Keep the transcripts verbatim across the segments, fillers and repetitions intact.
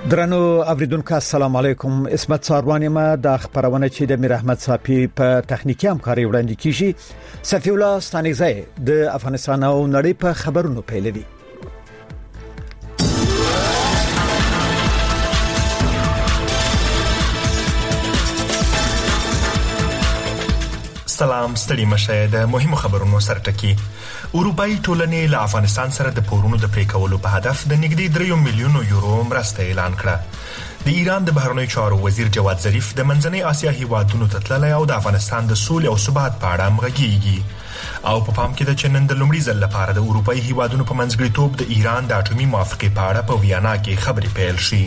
درنو اوریدونکو السلام علیکم. اسمت ساروان ما د خبرونه چې د میر احمد صافی په تخنیکی همکاري وړاندې کیږي. صفی الله ستانګزی د افغانستان او نړۍ په خبرونو پیلوي. سلام ستړي مشه د مهمو خبرونو سره ټکی. اروپאי ټولنې له افغانستان سره د پورونو د پریکولو په هدف د نږدې درې میلیونو یورو مرسته اعلان کړه. د ایران د بهرنیو چارو وزیر جواد ظریف د منځنۍ اسیا هیوادونو ته تللی او د افغانستان د سولې او ثبات په اړه همغږیږي او په پام کې د چنن د لومړي ځل لپاره د اروپאי هیوادونو په منځګړیتوب د ایران د اټومي موافقې په اړه په ویانا کې خبرې پیل شي.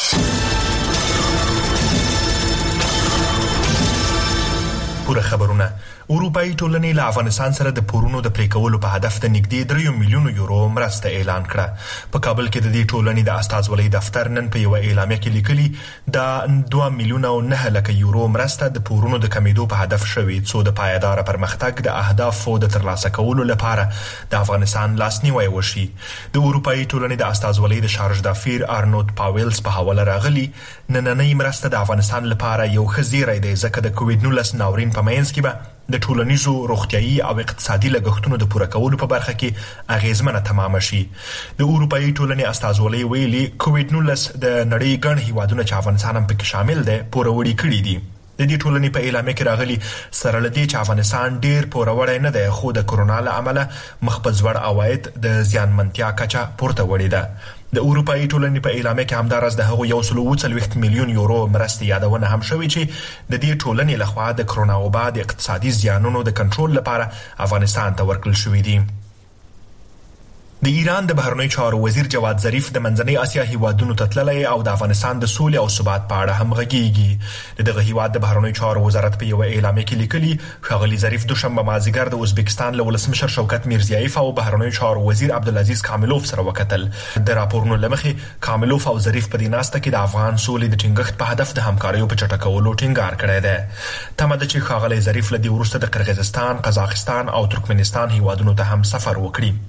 پوره خبرونه. اروپאי ټولنې له افغانستان سره د پورونو د پریکولو په هدف د نږدې درې میلیونو یورو مرسته اعلان کړه. په کابل کې د دې ټولنې د استازولۍ دفتر نن په یو اعلامیه کې لیکلي د دوه میلیونه او نه لکه یورو مرسته د پورونو د کمیدو په هدف شوی څو د پایدار پرمختګ د اهدافو د ترلاسه کولو لپاره د افغانستان لاسنیوي وشي. د اروپאי ټولنې د استازولۍ د شارژ دافیر ارنولد پاویلز په حواله راغلي نننۍ مرسته د افغانستان لپاره یو خزیری دی ځکه د کووډ نولس ناورین په منځ کې به د ټولنیزو روغتیايي او اقتصادي لګښتونو د پوره کولو په برخه کې اغیزمنه تمام شي. د اروپאי ټولنې استازولۍ ویلي کووډ نولس د نړۍ ګڼ هیوادونه چې افغانستان هم پکې شامل دی پوره وړي کړي دي. د دې ټولنې په اعلامیه کې راغلي سره لدی چې افغانستان ډیر پوروړی نه دی خو د کرونا له امله مخ په ځوړ عواید د زیانمنتیا کچه پورته وړي ده. د اروپאי ټولنې په اعلامیه کې همدارس د هغو یو سل او څلوېښت میلیون یورو مرستې یادونه هم شوې چې د دې ټولنې لخوا د کرونا وبا د اقتصادي زیانونو د کنټرول لپاره افغانستان ته ورکړل شوې دي. د ایران د بهرنیو چارو وزیر جواد ظریف د منځنۍ اسیا هیوادونو ته تللی او د افغانستان د سولې او ثبات په اړه همغږیږي. د دغه هیواد د بهرنیو چارو وزارت په یو اعلامیه کې لیکلي ښاغلي ظریف دوشنبه مازدیګر د ازبکستان له ولسمشر شوکت میرزیایف او بهرنیو چارو وزیر عبدالعزیز کاملوف سره وکتل. د راپورونو له مخې کاملوف او ظریف په دې ناسته کې د افغان سولې د ټینګښت په هدف د همکاریو په چټکولو ټینګار کړی دی. تمه ده چې ښاغلی ظریف له دې وروسته د قرغیزستان، قزاقستان او ترکمنستان هیوادونو ته هم سفر وکړي.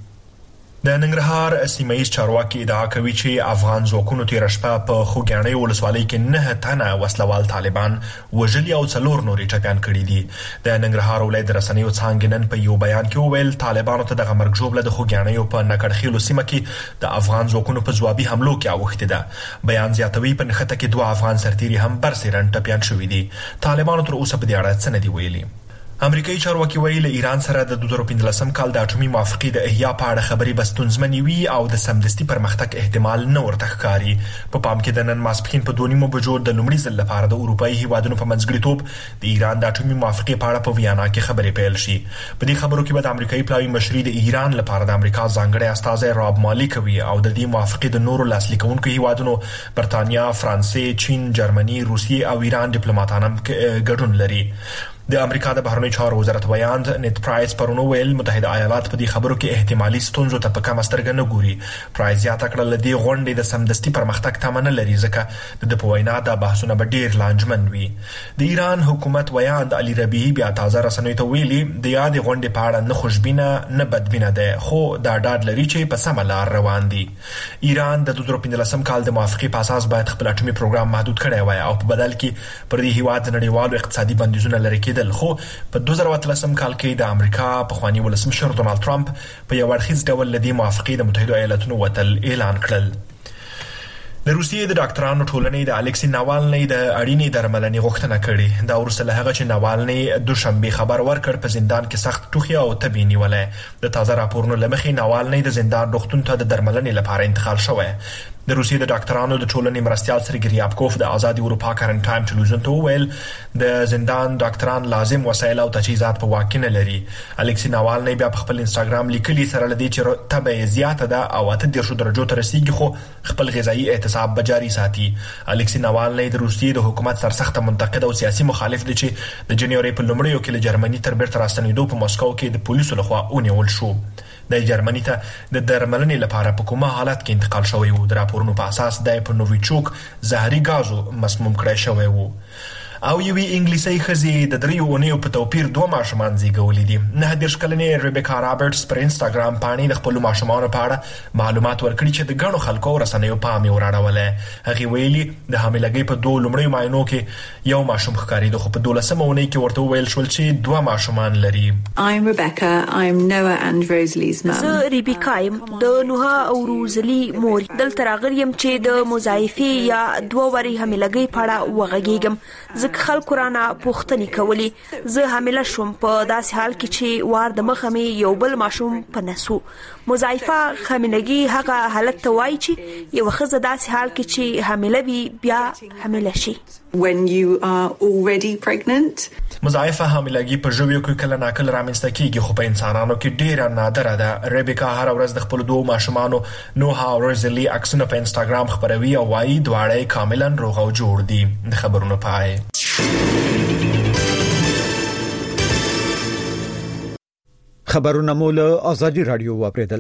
د ننګرهار سیمه‌ییز چارواکي ادعا کوي چې افغان ځواکونو تېره شپه په خوږیاڼۍ ولسوالۍ کې نه تنه وسلوال طالبان وژلي او څلور نورې ټپیان کړي دي. د ننګرهار ولایت د رسنیو څانګې نن په یو بیان کې وویل طالبانو ته دغه مرګ ژوبله د خوږیاڼیو په نکړخیلو سیمه کې د افغان ځواکونو په ځوابي حملو کې اوښتې ده. بیان زیاتوي په نښته کې دوه افغان سرتیري هم برسېرن ټپیان شوي دي. طالبانو تر اوسه په دې اړه څه نه دي ویلي. امریکایي چارواکي وایي له ایران سره د دوه زره پنځلسم کال د اټومي موافقې د احیا په اړه خبرې به ستونزمنې وي او د سمدستي پرمختګ احتمال نه ورته ښکاري. په پام کې د نن ماسپښین په دوه نیمو بجو د لومړي ځل لپاره د اروپאי هیوادونو په منځګړیتوب د ایران د اټومي موافقې په اړه په ویانا کې خبرې پیل شي. په دې خبرو کې به د امریکایي پلاوي مشري د ایران لپاره د امریکا ځانګړی استازی راب مالی کوي او د دې موافقې د نورو لاسلیک کوونکو هیوادونو برتانیا، فرانسې، چین، جرمني، روسیې او ایران ډیپلوماټان هم ګډون لري. د امریکا د بهرنیو چارو وزارت ویاند نیت پرایس پرون ویل متحده ایالات په دې خبرو کې احتمالي ستونزو ته په کم سترګه نه ګوري. پرایس زیاته کړه له دې غونډې د سمدستي پرمختګ تمه نه لري ځکه د په وینا د بحثونه به ډیر لانجمن وي. د ایران حکومت ویاند علي ربیعي بیا تازه رسنیو ته ویلي د یادې غونډې په اړه نه خوشبینه نه بدبینه ده خو دا ډاډ لري چې په سمه لار روان دي. ایران د دوه زره پنځلسم کال د موافقې په اساس باید خپل اټومي پروګرام محدود کړی وای او په بدل کې پر دې هیواد د نړیوالو اقتصادي بندیزونه لري کېدل. خو په دوه زره اتلسم کال کې د امریکا پخوانی ولسمشر ډونالد ټرمپ په یو اړخیز ډول له دې موافقې د متحده ایالاتونو وتل اعلان کړل. د روسیې د ډاکټرانو ټولنې د الکسی ناوالني د اړینې درملنې غوښتنه کړې. دا وروسته له هغه چې ناوالني دوشنبه خبر ورکړ په زندان کې سخت ټوخي او تبي نیولې. د تازه راپورونو له مخې ناوالني د زندان روغتون ته د درملنې لپاره انتقال شوی. د روسیې د ډاکټرانو د ټولنې مرستیال سرګي ریابکوف د آزاد اروپا کرنټ ټایم ټلویزیون ته وویل د زندان ډاکټران لازم وسایل او تجهیزات په واک کې نه لري. الکسی ناوالني بیا په خپل انستګرام لیکلي سره لدی چې تبه زیاته ده او اته دیرشو درجو ته رسیدي خو خپل غذایی اعتصاب به جاري ساتي. الکسی ناوالني د روسیې د حکومت سرسخته منتقد او سیاسي مخالف دی چې د جنوري په لومړیو کې له جرمني تر بیرته راستنېدو په مسکو کې د پولیسو لخوا ونیول شو. د جرمني ته د درملنې لپاره په کومه حالت کې انتقال شوی وو. د راپورونو په اساس د په نوویچوک زهري غازو مسموم کړی شوی وو. او یوې انګلیسي ښځې د دریو اونیو په توپیر دوه ماشومان زیږولي دي. نه دېرش کلنې ریبیکا رابرټس پر انسټاګرام باندې د خپلو ماشومانو په اړه معلومات ورکړي چې د ګڼو خلکو او رسنیو پام یې وراړولی. هغې ویلي د حاملګۍ په دوو لومړیو معاینو کې یو ماشوم ښکارېده، خو په دولسمه اونۍ کې ورته وویل شول چې دوه ماشومان لري. I'm Rebecca. I'm Noah and Rosalie's mum. زه ریبیکا یم، د نوها او روزلی مور. دلته راغلی یم چې د مضاعفې یا دوه وري حاملګۍ په اړه وغږیږم، ځکه خلکو رانه پوښتنې کولې. زه حامله شوم په داسې حال کې چې وار د مخه مې یو بل ماشوم په نسو. مضاعفه حاملګي هغه حالت ته وایي چې یو ښځه داسې حال کې چې حامله وي بیا حامله شي. When you are already pregnant. مضاعفه حاملګي په ژویو کې کله ناکله رامنځته کیږي، خو په انسانانو کې ډیره نادره ده. ریبیکا هر ورځ د خپل دوه ماشومانو نوها او روزلی عکسونه په انسټاګرام خپروي او وايي دواړه کاملا روغ او جوړ دي. د خبرونو پای. خبرونه مول آزادی رادیو واپریدل.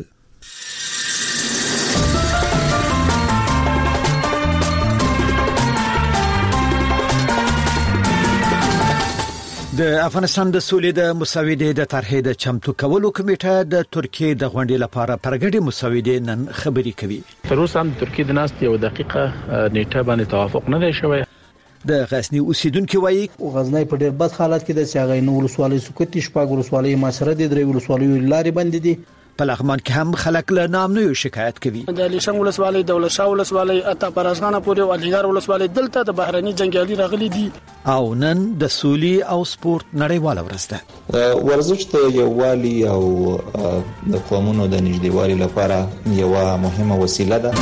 د افغانستان د سولې د مساویدې د طرحې د چمتو کولو کمیټه د ترکیه د غونډې لپاره پرګډې مساویدې نن خبري کوي. تر اوسه هم د ترکیه د ناست یو دقیقه نیټه باندې توافق نه دی شوی. د غزنی اوسیدونکو وایي غزنی په ډېر بد حالت کې د سیاغې نو ولسوالۍ سکوتي شپږ ولسوالۍ ماسره د درې ولسوالۍ لارې بند دي. په لغمان کې هم خلک له نامنوي شکایت کوي. د لیشنګ ولسوالۍ، دولت شاه ولسوالۍ، اته پرازغانه پورې او الینګار ولسوالۍ دلته د بهرني جنگیالي راغلي دي. او نن د سولې او سپورت نړیواله ورځ ده. ورزش د یووالي او د قومونو د نږدېوالي لپاره یوه مهمه وسیله ده.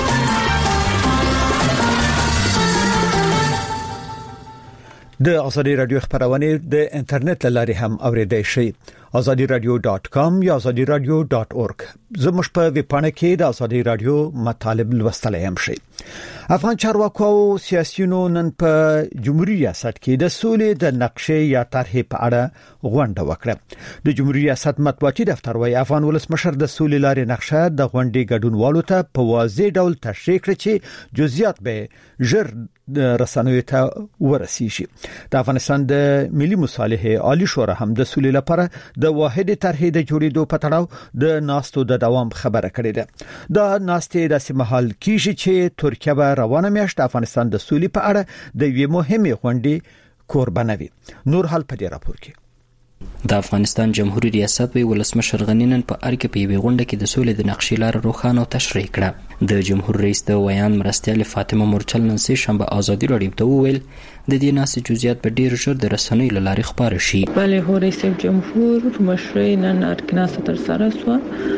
د آزادی رادیو خبرونه د انټرنیټ لاري هم اوریدای شئ. آزادی رادیو ډاټ کام یا آزادی رادیو ډاټ اورګ. زموږ په ویب پاڼه کې د آزادی رادیو مطالب لوستلای هم شئ. افغان چارواکو او سیاسيونو نن په جمهوریت ریاست کې د سولې د نقشې یا طرحې په اړه غونډه وکړه. د جمهوریت ریاست مطبوعاتي دفتر وايي افغان ولسمشر د سولې لارې نقشه د غونډې ګډونوالو ته په واضح ډول تشریح کړ چې جزئیات به ژر د رسنیو ته ورسیږي. د افغانستان د ملي مصالحې عالی شورا هم د سولې لپاره د واحد طرحې د جوړېدو په تړاو د ناستو د دوام خبره کړې ده. دا ناستې د سیمهال کیږي چې ترکیه به روانه میاشت افغانستان د سولې په اړه د یوې مهمې غونډې کوربنه وي. نور حال په دې راپور کې د افغانستان جمهوریت ریاست وی ولسمشر غنی نن په ارګ په یوې غونډه کې د سولې د نقشې لار روښانه او تشریح کړه. د جمهور رئیس د ویان مرستیال فاطمه مرچل نن سه شنبه آزادی رادیو ته وویل د دې ناسې جزئیات به ډیر ژر د رسنیو له لارې خبر شي. بله هو رئیس جمهور مشري نن ارکناسه تر سره سو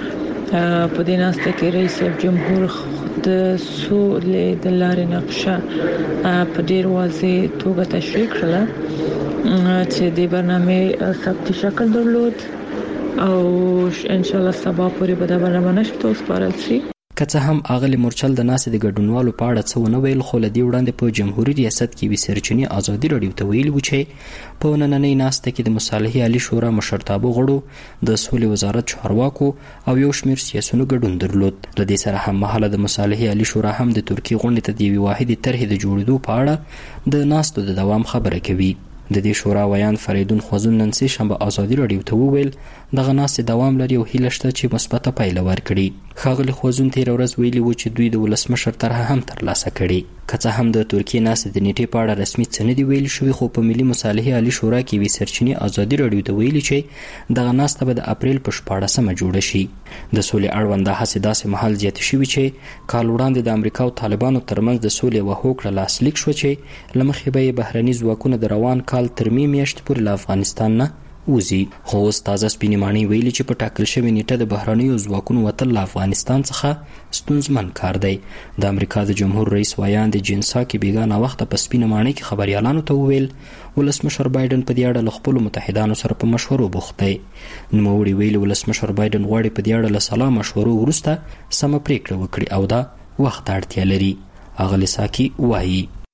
په دې ناسته کې رئیس جمهور د سولې د لارې نقشه په ډیر واضح توګه تشریح کړه چې د برنامه ثبت شکل درلود او ان شاء الله سبا پورې به د برنامه نشته وسپارل شي. که څه هم اغلی مرچل د ناسې د ګډونوالو په اړه څه ونه ویل، خو لدی وړاندې په جمهوریت ریاست کې وی سرچینی آزادی رادیو ته ویلي و چې په نننۍ ناسته کې د مصالحې عالی شورا مشرتابه غړو د سولې وزارت چارواکو او یو شمېر سیاسيونو ګډون درلود. د دې سره هم مهاله د مصالحې عالی شورا هم د ترکیه غونډې ته د یوې واحدې طرحې د جوړېدو په اړه د ناستو د دوام خبره کوي. د دې شورا ویان فریدون خوازون نن سه شنبه آزادی رادیو ته وویل دغه ناستې دوام لري او هیله شته چې مثبته پایله ورکړي. ښاغلي خوازون تیر ورځ ویلي و چې دوی د ولسمشر طرحه هم ترلاسه کړي. که څه هم د ترکیه ناستې د نیټې په اړه رسمي څه نه دي ویل شوي، خو په ملي مصالحې عالی شورا کې وی سرچینی آزادی رادیو ته ویلي چې دغه ناسته به د اپریل په شپاړسمه جوړه شي. د سولې اړوند هڅې داسې مهال زیاتې شوي چې کال وړاندې د امریکا او طالبانو ترمنځ د سولې یوه هوکړه لاسلیک شوه چې له مخې به یې بهرني ځواکونه د روان کال تر مې میاشتې پورې له افغانستان نه وزي. خو اوس تازه سپینې ماڼۍ ویلي چې په ټاکل شوې نیټه د بهرنیو ځواکونو وتل له افغانستان څخه ستونزمن کار دی. د امریکا د جمهور رئیس ویان د جنسا کې بیګانه وخت په سپینې ماڼۍ کې خبريالانو ته وویل ولسمشر بایدن په دې اړه له خپلو متحدانو سره په مشورو بوخت دی. نوموړي ویلي ولسمشر بایدن غواړي په دې اړه له سلا مشورو وروسته سمه پریکړه وکړي او دا وخت اړتیا لري. اغلی ساکي وایي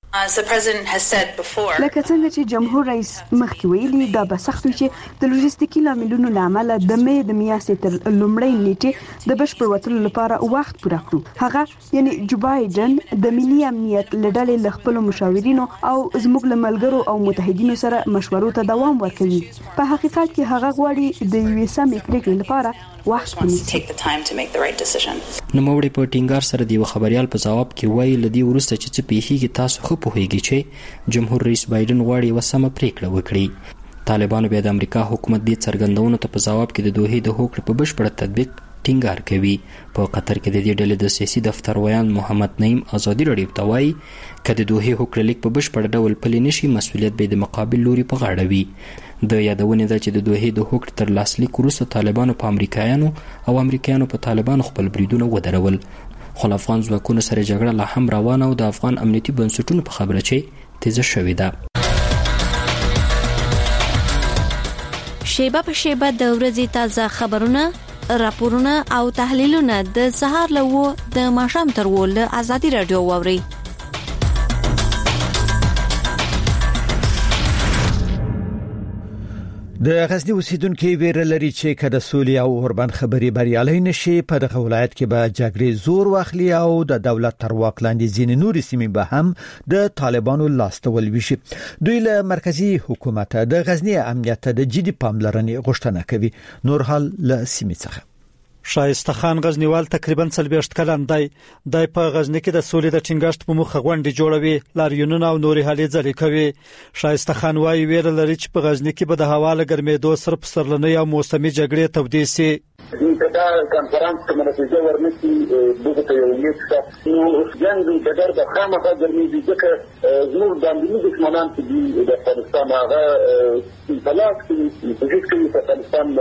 لکه څنګه چې جمهور رئیس مخکې ویلي دا به سخت وي چې د لوجستیکي لاملونو لامل د مې د میاشتې تر لومړۍ نیټې د بشپړ وتلو لپاره وخت پوره کړو. هغه یعنی جو بایدن د ملي امنیت لړلې ل خپل مشاورینو او زموږ ل ملګرو او متحدینو سره مشورو ته دوام ورکوي. په حقیقت کې هغه غواړي د یو سمې پریکړې لپاره وخت ونیسي. نو موري په ټینګار سره دی خبريال په جواب کې وایي لدی ورسته چې څه پیخي تاسو خو په هیږي چې جمهور رئیس بایدن غواړي وسمه پریکړه وکړي. طالبانو بیا د امریکا حکومت دې څرګندونو ته په جواب کې د دوه د هوکړې په بشپړ تطبیق ټینګار کوي. په قطر کې د دې ډلې د سیاسي دفتر ویان محمد نعیم ازادي رادیو ته وایي کله د دوه هوکړې لیک په بشپړ ډول پلي نشي مسؤلیت به د مقابل لوري په غاړه وي. د یادونه ده چې د دوه د هوکړې تر لاسلیک وروسته طالبانو په امریکایانو او امریکایانو په طالبانو خپل بریدونه ودرول. خو افغان ځواکونو سره جګړه لا هم روانه او د افغان امنیتي بنسټونو په خبره چې تیزه شوې ده. شیبه په شیبه د ورځې تازه خبرونه، راپورونه او تحلیلونه د سهار له و د ماښام تر و له آزادي رادیو واوري. د غزنی اوسیدونکو ویره لري چې کله سولې او اوربند خبري بریالي نشي په دغه ولایت کې به جګړې زور واخلي او د دولت تر واک لاندې ځینې نورې سیمې به هم د طالبانو لاستول وشي. دوی له مرکزی حکومت د غزنی امنیت د جدي پاملرنې غوښتنه کوي. نور حال له سیمې څخه شایسته خان غزنیوال تقریبا څلوېښت کلن دی. د په غزنی کې د سولې د ټینګښت په مخه غونډې جوړوي، لاریونونه او نوري هلې ځلې کوي. شایسته خان وايي ویره لري چې په غزنی کې به د هوا له ګرمېدو سره پسرلنۍ او موسمي جګړې تودې سي. دا کانفرنس کې مناسبه ورنسي دغه ته یو نیټ نو څنګه د بدر د خامخا ګرمېږي چې زموږ د امنیتي دښمنان چې د افغانستان هغه بلاک چې په افغانستان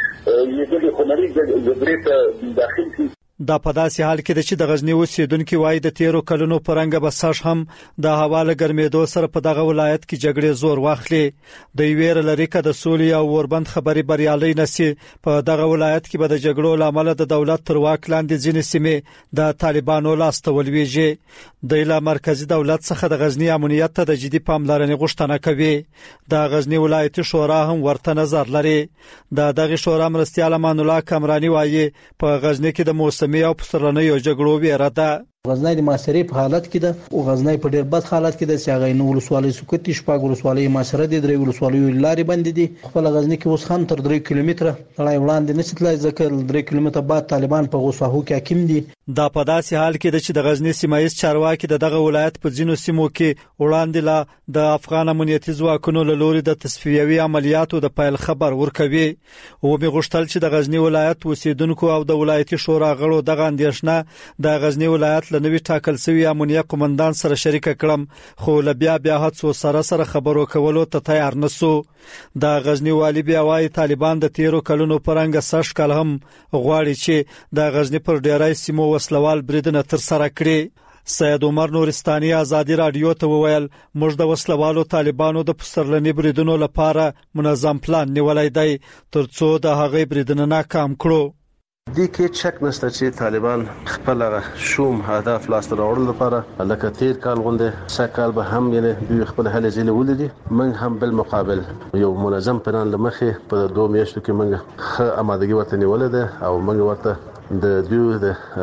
یې د خمري جګړې ته داخل شي. دا په داسې حال کې چې د غزنی اوسیدونکو وایي د تیرو کلونو پرنګ بساش هم د حواله ګرمېدو سره په دغه ولایت کې جګړې زور واخلي. د ویره لري چې د سولې او اوربند خبري بریالي نشي. په دغه ولایت کې به د جګړو لامل د دولت تر واک لاندې ځینې سیمې د طالبانو لاستول ویږي. د لا مرکزی دولت څخه د غزنی امنیت ته د جدي پاملرنې غوښتنه کوي. د غزنی ولایتي شورا هم ورته نظر لري. د دغه شورا مرستيال امان الله کمرانی وایي په غزنی کې د موسم او پسرلنۍ او جګړو ویره ده. غزنی د معاصرې په حالت کې ده او غزنی په ډېر بد حالت کې ده چې هغه نو ولسوالۍ سکوتي شپږ ولسوالۍ معاصره دي، درې ولسوالۍ لارې بند دي. خپل غزنی کې اوس هم تر درې کیلومتره لړۍ وړاندې نشي تلای ځکه درې کیلومتره بعد طالبان په غوساهو کې حاکم دي. دا په داسې حال کې ده چې د غزنی سیمایي چارواکي دغه ولایت په ځینو سیمو کې وړاندې لا د افغان امنیتي ځواکونو له لوري د تصفیوي عملیاتو د پیل خبر ورکوي. او به غوښتل چې د غزنی ولایت اوسیدونکو او د ولایتي شورا غړو دغه اندیشنه د غزنی ولایت له نوي ټاکل شوی امنیه قومندان سره شریک کړم، خو لبیا بیا هڅو سره سره خبرو کولو ته تیار نسو. د غزنی والی بیا وايي طالبان د تیرو کلونو پرنګ سش کال هم غواړي چې د غزنی پر ډیرای سیمو وسلوال بریدونه تر سره کړي. سید عمر نورستاني آزادي رادیو ته وویل موږ د وسلوالو طالبانو د پسرلنی بریدونو لپاره منظم پلان نیولای دی ترڅو د هغه بریدونه ناکام کړو. دې کې شک نشته چې طالبان خپل شوم هدف لاس ته راوړل لپاره لکه تیر کال غونډه سکهال به هم یعنی دوی خپل هلې ځلې ولدي. من هم بل مقابل یو منظم پلان لمخې په دوه میاشتو کې موږ ښه آمادګي ورته نیولې ده او موږ ورته د دوی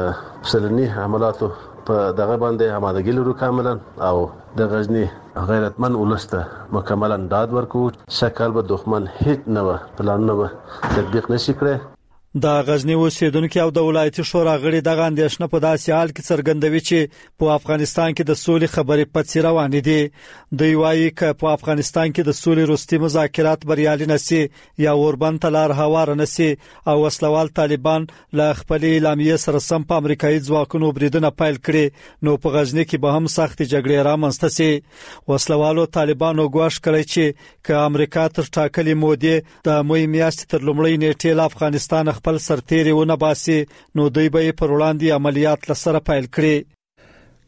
د سلنی عملاتو په دغه باندې آمادګي لرو کاملا او د غزنی غیرتمن ولسته مکملا داد ورکو. سکهال به دښمن هیڅ نه پلان نه تطبیق نشي کړی. د غزنی اوسیدونکو او د ولایتي شورا غړي دغه اندیشنه په داسې حال کې څرګندوي چې په افغانستان کې د سولې خبرې پڅې روانې دي. دوی وایي چې په افغانستان کې د سولې وروستي مذاکرات بریالي نشي یا اوربند تلار هوار نشي او وسلوال طالبان له خپل اعلامیه سره سم په امریکایي ځواکونو بریدونه پیل کړي نو په غزنی کې به هم سخت جګړې رامنځته شي. وسلوالو طالبانو ګواښ کړی چې ک امریکا تر ټاکلې مودې د مې میاشتې تر لومړۍ نیټې له افغانستان خپل سرتیری ونه باسي نو دوی به پر وړاندې عملیات لسره پیل کړي.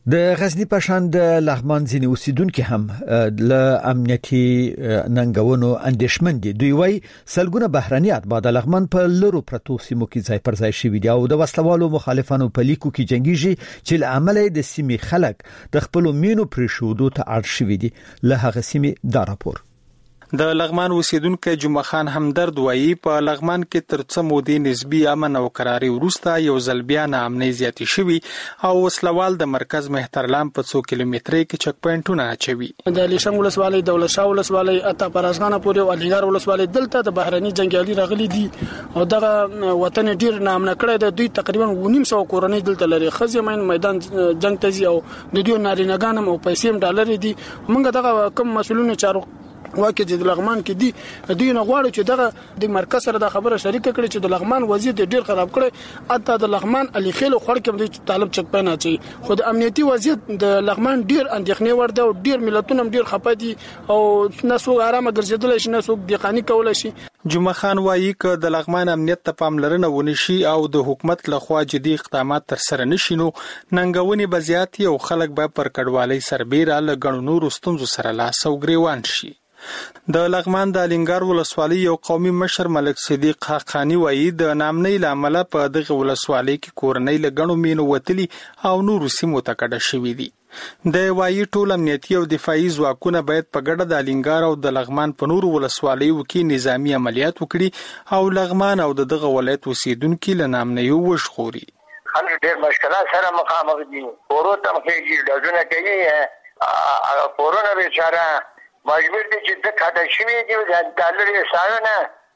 د غزنی پشان د لغمان ځینې اوسیدونکو هم ل امنیتي ننګونو اندیشمن دي. دوی وايي سلګونه بهرنیات بعد لغمان په لرو پرتو سیمو کې ځای پر ځای شوي دي او د وسلوالو مخالفانو په لیکو کې جنگيږي چې له عمله د سیمې خلک د خپل مینو پرشودو ته اړ شوي دي. له هغه سیمې دا راپور. د لغمان اوسیدونکو جمعه خان همدرد وایي په لغمان کې تر څو مودې نسبی امن او قراري وروسته یو ځل بیا نامنۍ زیاتې شوي او وسلوال د مرکز مهترلام په څو کیلومترۍ کې چک پوینټونه اچوي. د لیشنګ ولسوالۍ دولت شاه ولسوالۍ اته پرازغانه پورې او الینګار ولسوالۍ دلته د بهرني جنگیالي راغلي دي او دغه وطن ډیر نامنه کړی د دوی تقریبا ونیم سو کورنۍ دلته لري. خزمین میدان جنگ تزي او د دوی نارینګانم او پیسې ډالر دي. موږ دغه کوم مسولونه چارو واکه د لغمان کې دي دوی نه غواړي چې دغه د مرکز سره د خبره شریک کړي چې د لغمان وضعیت ډیر خراب کړي. اته د لغمان علي خیل خړ کې د طالب چک پنه چي خو د امنیتي وضعیت د لغمان ډیر اندېښنې ورده او ډیر ملتونه ډیر خپه دي او نسو آرامه ګرځیدل شي نسو دقانی کول شي. جمعه خان وایي ک د لغمان امنیت ته پاملرنه ونشي او د حکومت لخوا جدي اقدامات تر سره نشي نو ننګونې بزیات او خلک به پر کډوالۍ سربېره لګڼو نور ستونزو سره لاس او ګریوان شي. د لغمان د الینګار ولسوالۍ یو قومي مشر ملک صدیق حقانی وایي د نامنۍ لامل په دغه ولسوالۍ کې کورنۍ لګڼو مینو وتلی او نور سیمو ته کډه شوې دي. د وایي ټول امنیتي او دفاعي ځواکونه باید په ګډه د الینګار او د لغمان په نور ولسوالیو کې نظامی عملیات وکړي او لغمان او دغه ولایت اوسیدونکو له نامنۍ وژغوري. خلک ډېر مشکلات سره مخامخ دي. ورته مخېږي ډاډونه کوي هغه کورونه بیچاره مجبور دي چې د کډه شوي دي د ډالر حسابونه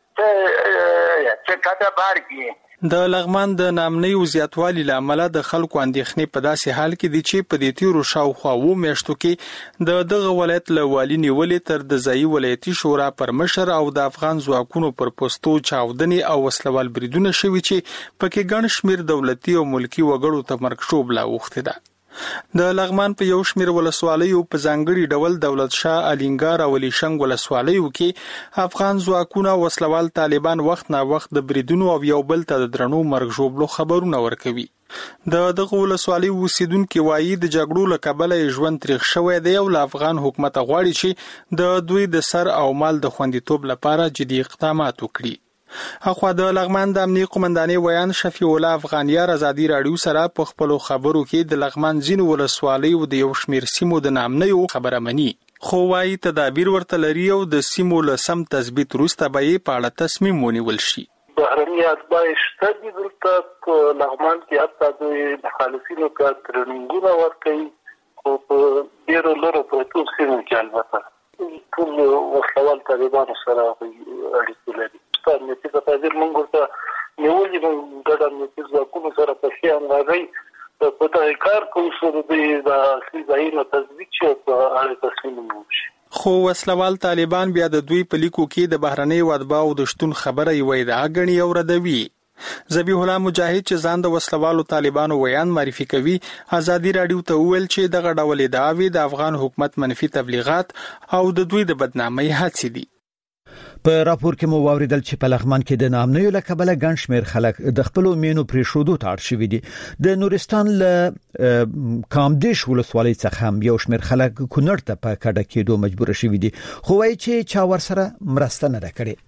ته څه کډه بار کی. د لغمان د نامنۍ او زیاتوالي لامل د خلکو اندېښنې په داسې حال کې دي چې په دې تیرو شاوخوا و میاشتو کې د دغه ولایت له والي نیولې تر د ځایي ولایتي شورا پر مشر او د افغان ځواکونو پر پوستو چاودنې او وسلوال بریدونه شوي چې پکې ګڼ شمېر دولتي او ملکي وګړو ته مرګ شوب لا وخته ده. د لغمان په یو شمېر ولسوالیو په ځانګړي ډول دولت شاه الینګار او لیشنګ ولسوالیو کې افغان ځواکونه وسلوال طالبان وخت نا وخت د بریدونو او یو بل ته د درنو مرګ ژوبلو خبرونه ورکوي. د دغه ولسوالۍ اوسیدونکو وایي د جګړو له کبله ژوند تریخ شوی دی او له افغان حکومت غواړي چې د دوی د سر او مال د خوندیتوب لپاره جدي اقدامات وکړي. اخوا د لغمان د امنیتي قومندانې ویان شفیع الله افغانیار ازادي رادیو سره په خپل خبرو کې د لغمان ځینو ولسوالیو د یو شمېر سیمو د نامنۍ خبره مني خو وايي تدابیر ورته لري او د سیمو له سم تثبیت وروسته به یې په اړه تصمیم ونیول شي. بهرني اتباع شته دي دلته په لغمان کې حتی د مخالفینو ته ترنینګونه ورکوي خو په ډېرو لرو پرتو سیمو کې البته ټول وسلوال طالبانو سره اړیکې لري. امنیتي تدابیر موږ ورته نیولي موږ ګډ امنیتي ځواکونو سره په ښې همغږۍ په دغه کار کوو چې دوی د اصلي ځایونو تثبیت شي او په اړه تصمیم ونیول شي. خو وسلوال طالبان بیا د دوی په لیکو کې د بهرنیو اتباعو د شتون خبره یې ادعا ګڼي او ردوي. ذبیح الله مجاهد چې ځان د وسلوالو طالبانو ویان معرفي کوي ازادي رادیو ته ویل چې دغه ډول ادعاوې د افغان حکومت منفي تبلیغات او د دوی د بدنامۍ هڅې دي. په راپور کې مو واوریدل چې په لغمان کې د نامنۍ له کبله ګڼ شمېر خلک د خپل مینو پرېښودو ته اړ شوي دي. د نورستان له کامدیش ولسوالۍ څخه هم یو شمېر خلک کونړ ته په کډه کېدو مجبور شوي دي خو وایي چې چا ورسره مرسته نه ده کړې.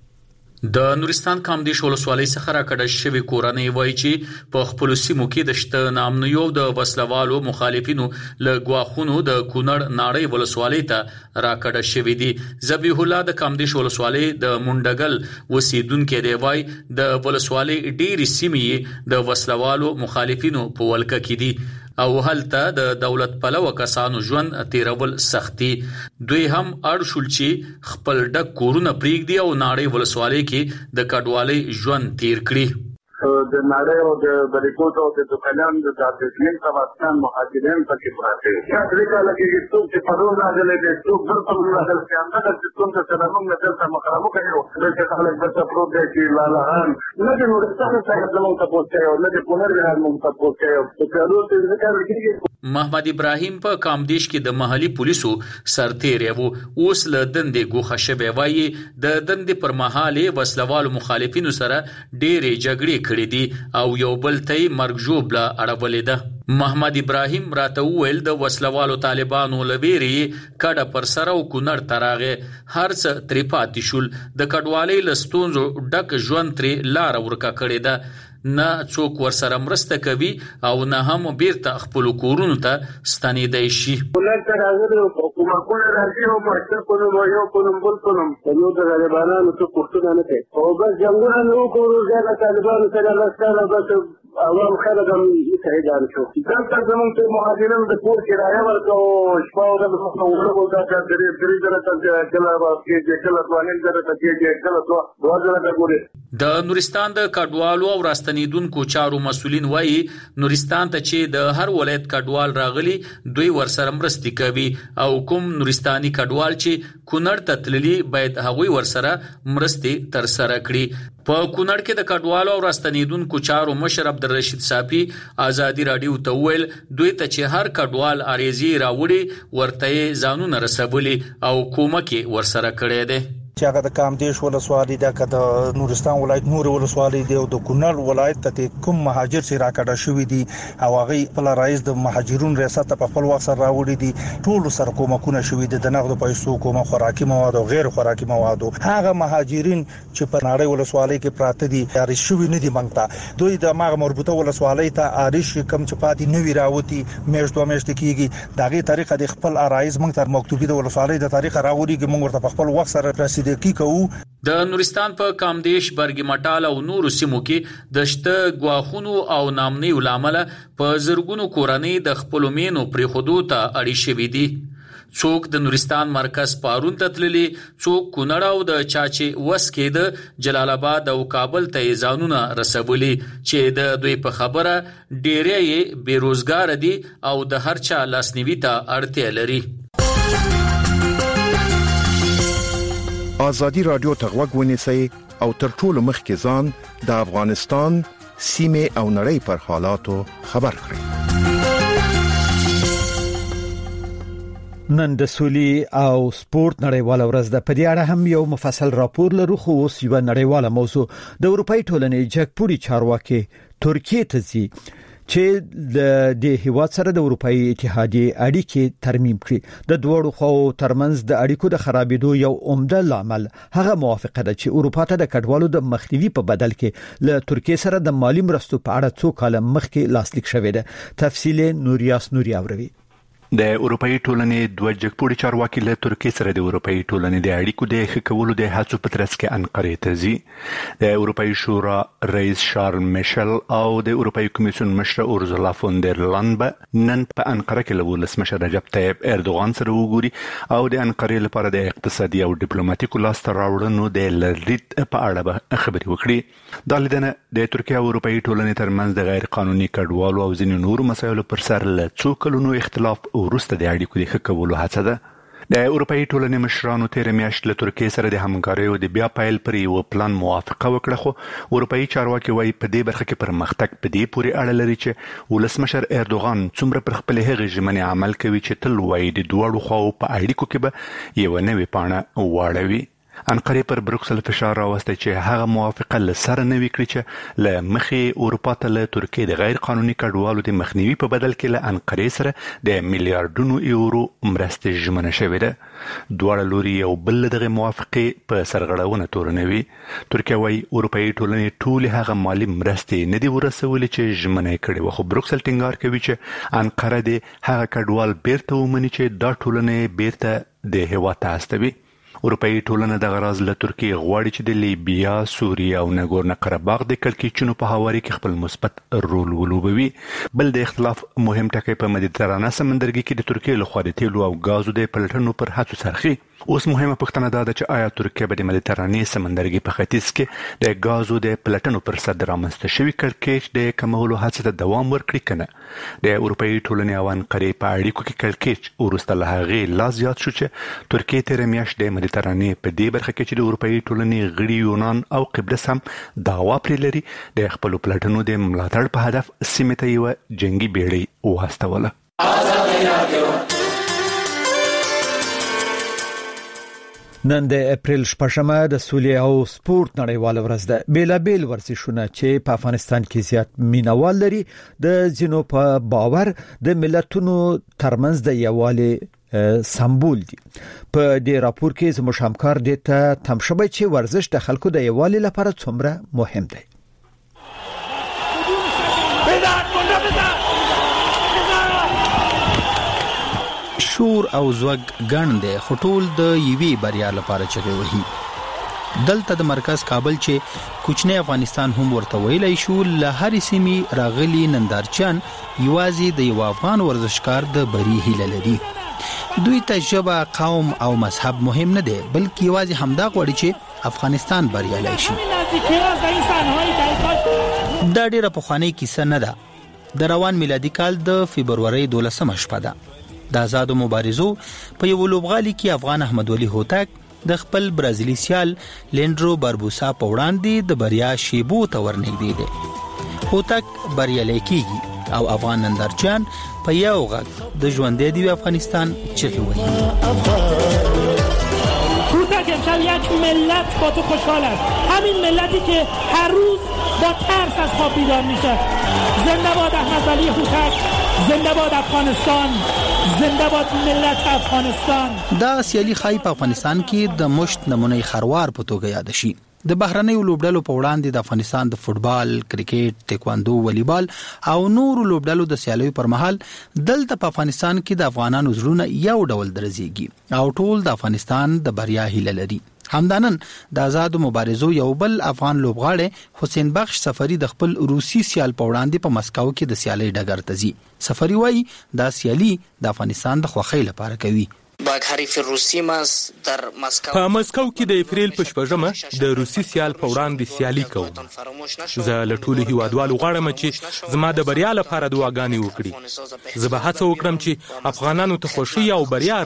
د نورستان کامدیش ولسوالۍ څخه راکډه شوی کورنۍ وایي چې په خپل سیمو کې د شته نامنیو د وسلوالو مخالفینو له غواخونو د کونړ ناړۍ ولسوالۍ ته راکډه شوی دي. ذبیح الله د کامدیش ولسوالۍ د منډګل وسیدونکو دی وایي د ولسوالۍ ډېری سیمې د وسلوالو مخالفینو په ولکه کې دي او هلته د دولت پلوه کسانو ژوند تیرول سختي. دوی هم اړ شول چې خپل ډک کورونه پریږدي او ناړۍ ولسوالۍ کې د کډوالۍ ژوند تیر کړي. د ناړۍ او د بریکوټ او د دکانان د داتسمین تماسان مهاجرین پکې پراته دي. یا د کله کې څوک چې په روزه راغلي دي څوک درته راغلي چې اندازه چې څوک سره موږ دلته مخامخ کړو د خلک په تاسو د چې لاله نه د نورستان څخه زموږ ته پوښتنه او نه د کونړ نه موږ ته پوښتنه په کارو ته ذکر کیږي. محمد ابراهیم په کامدیش کې د محلي پولیسو سرتیری وو اوس له دندې ګوښه شوی وایي د دندې پر مهال وسلوالو مخالفینو سره ډېرې جګړې کړې دي او یو بل ته مرګ ژوبله اړولې ده. محمد ابراهیم راته وویل د وسلوالو طالبانو لویری کډه پر سره او کونړ تراغه هر څه تری پاتې شول د کډوالۍ لستونزو ډک ژوند تری لار ورکا کړی ده نه څوک ورسره مرسته کوي او نه هم بیرته خپل کورونو ته ستنېدای شي. ولر تراغه حکومتونه راځي او مرسته کوي یو کوم بل کوم نو د طالبانو څخه پورته نه کوي او بس جنگونه نو کوو ځکه طالبانو سره لاسته بس عوام خلک هم شهیدان شو. دلته زموږ ته مهاجرین د کور کرایه ورکړو شپه او د مخنورو دا چې درې درې درې ته کله واکې کله ځوانین درې ته کې کله دوه ځله ګوري. د نورستان د کډوالو او راستنیدونکو چارو مسولین وایي نورستان ته چې د هر ولایت کډوال راغلي دوی ورسره مرستي کوي او کوم نورستاني کډوال چې کونړ ته تللي باید هغوی ورسره مرستي تر سره کړي. په کونړ کې د کډوالو او راستنیدونکو چارو مشر عبدالرشید صافي ازادي رادیو ته ویل دوی ته چې هر کډوال اړیزي راوړي ورته ځانونه رسولي او کومک ورسره کړی دی. چې هغه د کامدیش ولسوالۍ د کده نورستان ولایت نور ولسوالۍ دی او د کونړ ولایت ته کوم مهاجر چې راکړه شوې دي او هغه خپل رئیس د مهاجرون ریاست په خپل وخت سره راوړي دي ټول سره کومکونه شوې دي د نغد پیسو کومه خوراکي مواد او غیر خوراکي مواد. هغه مهاجرین چې په نړۍ ولسوالۍ کې پراته دي یاري شوې نه دي منګته دوی د ماغه مربوطه ولسوالۍ ته اړیش کم چې پاتې نوی راوتی میاشت دوه میاشت کېږي دغه طریقه د خپل رئیس موږ تر مکتوبي د ولسوالۍ د تاریخ راوړي چې موږ ورته په خپل وخت سره رسیدي د نورستان په کامدیش برګی مټال او نورو سیمو کې د شته غواخونو او نامنۍ ولامل په زرګونو کورنۍ د خپل مینو پرې خودو ته اړې شوې دي. څوک د نورستان مرکز پارون ته تللي څوک کونړ او د چاچي وس کې د جلال آباد او کابل ته ځانونه رسولي چې د دوی په خبره ډېرې بیروزګار دي او د هر چا لاسنیوي ته اړتیا لري. آزادی رادیو ته غوږ ونیسئ او تر ټولو مخکې ځان د افغانستان سیمې او نړۍ پر حالاتو خبر کړئ. نن د سولي او سپورت نړیواله ورځ ده. په دې اړه هم یو مفصل راپور لرو خو اوس یو نړیواله موضوع د اروپאי ټولنې جګپوري چارواکي ترکیه ته ځي چې د هیواد سره د اروپאי اتحادیې اړیکې ترمیم کړي. د دوړو خو ترمنځ د اړیکو د خرابېدو یو عمده لامل هغه موافقه ده چې اروپا ته د کډوالو د مخنیوي په بدل کې له ترکیه سره د مالی مرستو په اړه څو کال مخکې لاسلیک شوې ده. تفصیل نوریاس نوري اوروي. د اروپאי ټولنې دوه جګپوري چارواکي له ترکیه سره د اروپאי ټولنې د اړیکو د ښه کولو د هڅو په ترڅ کې انقره ته ځي. د اروپאי شورا رئیس شارل میشل او د اروپאי کمیسیون مشر اورزولا فون در لاین به نن په انقره کې له ولسمشر رجب طیب اردوغان سره وګوري او د انقره لپاره د اقتصادي او ډیپلوماټیکو لاسته راوړنو د لرید په اړه به خبري وکړي. دا لیدنه د ترکیه او اروپאי ټولنې ترمنځ د غیر قانوني کډوالو او ځینو نورو مسایلو پر سر له څو کلونو اختلاف ورسته د اړیکو د ښه کولو هڅه ده. د اروپאי ټولنې مشرانو تیر میاشت له ترکیه سره د همکارۍ او د بیا پیل پر یو پلان موافقه وکړه خو اروپאי چارواکي وايي په دې برخه کې پرمختګ په دې پورې اړه لري چې ولسمشر اردوغان څومره پر خپل هغه ژمنې عمل کوي چې تل وايي د دوړو خو په اړیکو کې به یو نوې پاڼه واړوي. انقره پر بروکسل فشار راوسته چې هغه موافقه لسره نوي کړی چې له مخې اروپا ته له ترکیه د غیر قانوني کډوالو د مخنیوي په بدل کې له انقره سره د میلیارډونو یورو مرستې ژمنه شوې ده. دواړه لوري یو بل دغه موافقه په سرغړونه تورنوي. ترکیه وايي اروپאי ټولنې ټول هغه مالی مرستې نه دی ورسولې چې ژمنه یې کړې و خو بروکسل ټینګار کوي چې انقره د هغه کډوال بیرته ومني چې دا ټولنې بیرته د هیواد ته استوي. اروپאי ټولنه د غراز له ترکیه غواړي چې د لیبیا، سوریه او نګورنو قرهباغ د کړکېچونو په هواري کې خپل مثبت رول ولوبوي. بل د اختلاف مهم ټکی په مدیترانه سمندرګي کې د ترکیه لخوا د تیلو او غازو د پلټنو پر هڅو سرخي. اوس مهمه پوښتنه ده چې آیا ترکیه به د مدیترانه سمندرګي په ختیځ کې د غازو د پلټنو پر سر رامنځته شوی کړکېچ د کمولو هڅه ته دوام ورکړي کنه. د اروپאי ټولنې او انقره په اړیکو کې کړکېچ ورسته له هغه لا زیات شو چې ترکیه تیر میاشت د مدیترانه په دې برخه کې چې د اروپאי ټولنې غړي یونان او قبرس هم دعوا پرې لري د خپل پلټنو د ملاتړ په هدف سیمه ته یو جنگي بیړۍ واستوله. نن د اپریل شپږمه د سولې او سپورت نړیواله ورځ ده. بیلابیل ورزشونه چې په افغانستان کې زیات مینوال لري د جنو په باور د ملتونو ترمنځ د یووالي سمبول دي. په دې راپور کې زموږ همکار د ته تمشبه چې ورزش د خلکو د یووالي لپاره څومره مهم دی. شور او زوګ ګڼ دی خټول د یوي بریا لپاره چغې وهي. دلته د مرکز کابل چې کوچنی افغانستان هم ورته ویلای شو له هر سیمې راغلي نندارچیان یوازې د یو افغان ورزشکار د بری هیله لري. دوی ته ژبه، قوم او مذهب مهم نه دی بلکې یوازې همدا غواړي چې افغانستان بریالی شي. دا ډیره پخوانۍ کیسه نه ده. د روان میلادي کال د فبرورۍ دولسمه شپه ده. د آزادو مبارزو په یو لوبغالي کې افغان احمد ولي هوتک د خپل برازیلی سیال لینډرو باربوسا په وړاندې د بریا شیبو ته ورنږدې دی. هوتک بریالی کیږي او افغان نندارچیان په یو غږ د ژوندې دی افغانستان چغې وهي. هوتک امشب یک ملت با تو خوشحال است. همین ملتی که هر روز با ترس از خواب بیدار میشه. زنده باد احمد ولی هوتک، زنده باد افغانستان، زنده باد ملت افغانستان. دا سیالي خای په افغانستان کې د مشت نمونه خروار په توګه یاد شي. د بهرنۍ لوبډلو په وړاندې د افغانستان د فوتبال، کرکټ، تایکواندو، والیبال او نور لوبډلو د سیالیو پر مهال دلته په افغانستان کې د افغانانو زړونه یو ډول درزيږي او ټول د افغانستان د بریا هیله لري. همدانن د آزادو مبارزو یو بل افغان لوبغاړی حسین بخش سفری د خپل روسي سیال په وړاندې په مسکو کې د سیالي ډګر ته ځي. سفری وایي دا سیالي د افغانستان د خوښۍ لپاره کوي. په مسکو کې د اپریل په شپږمه د روسي سیال په وړاندې سیالي کوم. زه له ټولو هیوادوالو غواړم چې زما د بریا لپاره دعاګانې وکړي. زه به هڅه وکړم چې افغانانو ته خوښي او بریا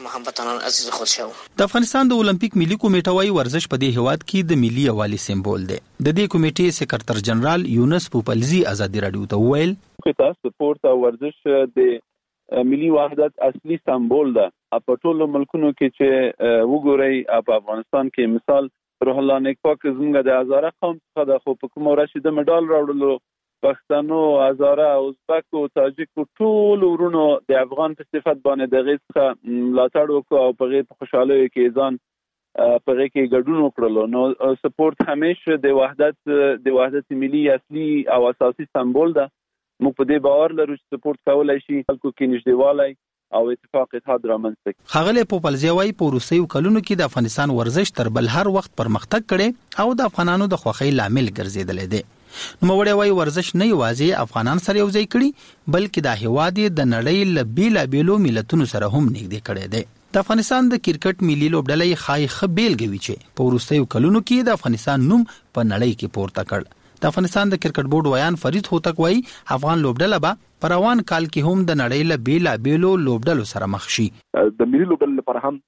راوړم. د افغانستان د اولمپیک ملي کمیټه وايي ورزش په دې هیواد کې د ملي یووالي سمبول دی. د دې کمیټې سکرټر جنرال یونس پوپلزي ازادي رادیو ته وویل چې سپورت او ورزش د ملي وحدت اصلي سمبول ده. په ټولو ملکونو کې چې وګورئ په افغانستان کې مثال روح الله نیکپاک زموږ د هزاره قوم څخه د خو په کوم ورځ د مډال راوړلو پښتنو، هزاره، ازبک او تاجک ټول ورونو د افغان په صفت باندې د غیږ څخه ملاتړ وکړو او په غیږ خوشاله کې ځان په غیږ کې ګډون وکړلو. نو سپورت همیشه د وحدت د وحدت ملي اصلي او اساسي سمبول ده. موږ په دې باور لرو چې سپورت کولای شي خلکو کې نږدېوالی او اتفاق اتحاد رامنځته کړي. ښاغلی پوپلزي وایي په وروستیو کلونو کې د افغانستان ورزش تر بل هر وخت پرمختګ کړی او د افغانانو د خوښۍ لامل ګرځېدلی دی. نوموړی وایي ورزش نه یوازې افغانان سره یو ځای کړي بلکې دا هیواد د نړۍ له بیلابیلو ملتونو سره هم نږدې کړی دی. د افغانستان د کرکټ ملي لوبډله ښایي ښه بیلګه وي چې په وروستیو کلونو کې د افغانستان نوم په نړۍ کې پورته کړ. د افغانستان د کرکټ بورډ ویان فرید هوتک وایي افغان لوبډله به په روان کال کې هم د نړۍ له بیلابیلو لوبډلو سره مخ شي. د ملي لوبډلو لپاره هم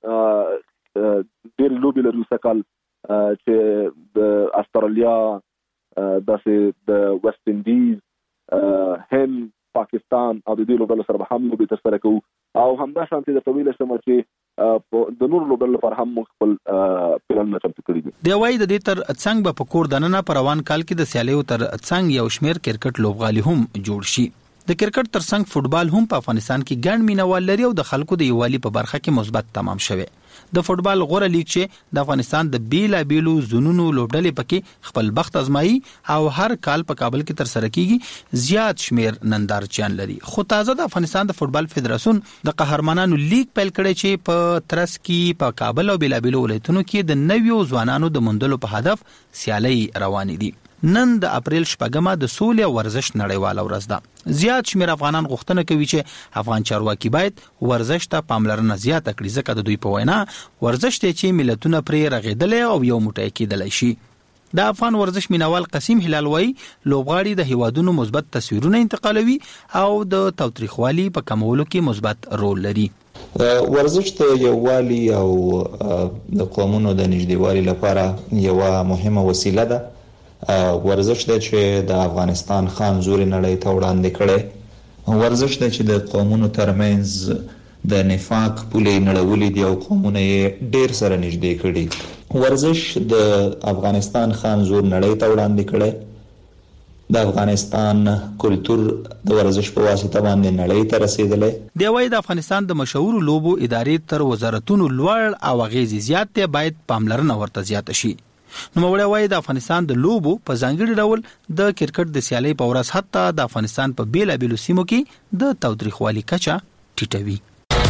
ډېر لوبې لري سکل چې د استرالیا، داسې د ویسټ انډیز، هند، پاکستان او د دې لوبډلو سره هم لوبې ترسره کوو او همدا شانتي د طویل شمه چې د نور لوبډلو لپاره هم خپل پلان چمتو کړی دي. دی وايي د دې تر څنګ به په کور دننه په روان کال کې د سیالیو تر څنګ یو شمیر کرکټ لوبغالي هم جوړ شي. د کرکټ تر څنګ فوتبال هم په افغانستان کې ګڼ مینوال لري او د خلکو د یووالي په برخه کې مثبت تمام شوی. د فوتبال غوره لیګ چې د افغانستان د بیلابیلو زونونو لوبډلې پکې خپل بخت ازمایي او هر کال په کابل کې تر سره کیږي زیات شمیر نندارچیان لري. خو تازه د افغانستان د فوتبال فدراسیون د قهرمانانو لیګ پیل کړی چې په ترڅ کې په کابل او بیلابیلو ولایتونو کې د نویو ځوانانو د موندلو په هدف سیالي روانې دي. نن د اپریل شپږمه د سولې او ورزش نړیواله ورځ ده. زیات شمیر افغانان غوښتنه کوي چې افغان چارواکي باید ورزش ته پاملرنه زیاته کړي ځکه د دوی په وینا ورزش ته چې ملتونه پرې رغېدلی او یو موټی کېدلی شي. د افغان ورزش مینوال قسیم هلال وایي لوبغاړي د هیوادونو مثبت تصویرونه انتقالوي او د تاوتریخوالي په کمولو کې مثبت رول لري. ورزش د یووالي او د قومونو د نږدېوالي لپاره یوه مهمه وسیله ده. ورزش دی چې د افغانستان خان زوري نړۍ ته وړاندې کړي. ورزش دی چې د قومونو ترمنځ د نفاق پولې نړولې دي او قومونه یې ډېر سره نږدې کړي. ورزش د افغانستان خان زور نړۍ ته وړاندې کړي. د افغانستان کلچر د ورزش په واسطه باندې نړۍ ته رسیدلی. دی وايي د افغانستان د مشهور لوبو ادارې تر وزارتونو لوړ او غیزي زیات ته باید پاملرنه ورته زیات شي. نو موږ وايي د افغانستان د لوبو په ځانګړي ډول د کرکټ د سیالي په ورځ حتی د افغانستان په بیلابیلو سیمو کې د تاوتریخوالي کچه ټیټوي.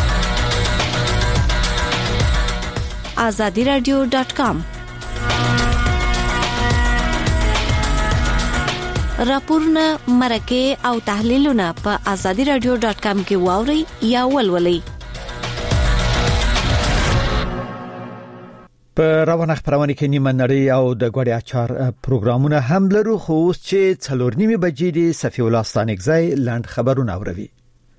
azadi radio dot com راپورونه مرکه او تحلیلونه په azadi radio dot com کې واوري یا ولولئ. په روانه خبرونه کې نیمه نړۍ او د ګوډي اچار پروګرامونه هم لرو، خو اوس چې څلور نیمه بجې دي صفي الله ستانګزای لاند خبرونه اوروي.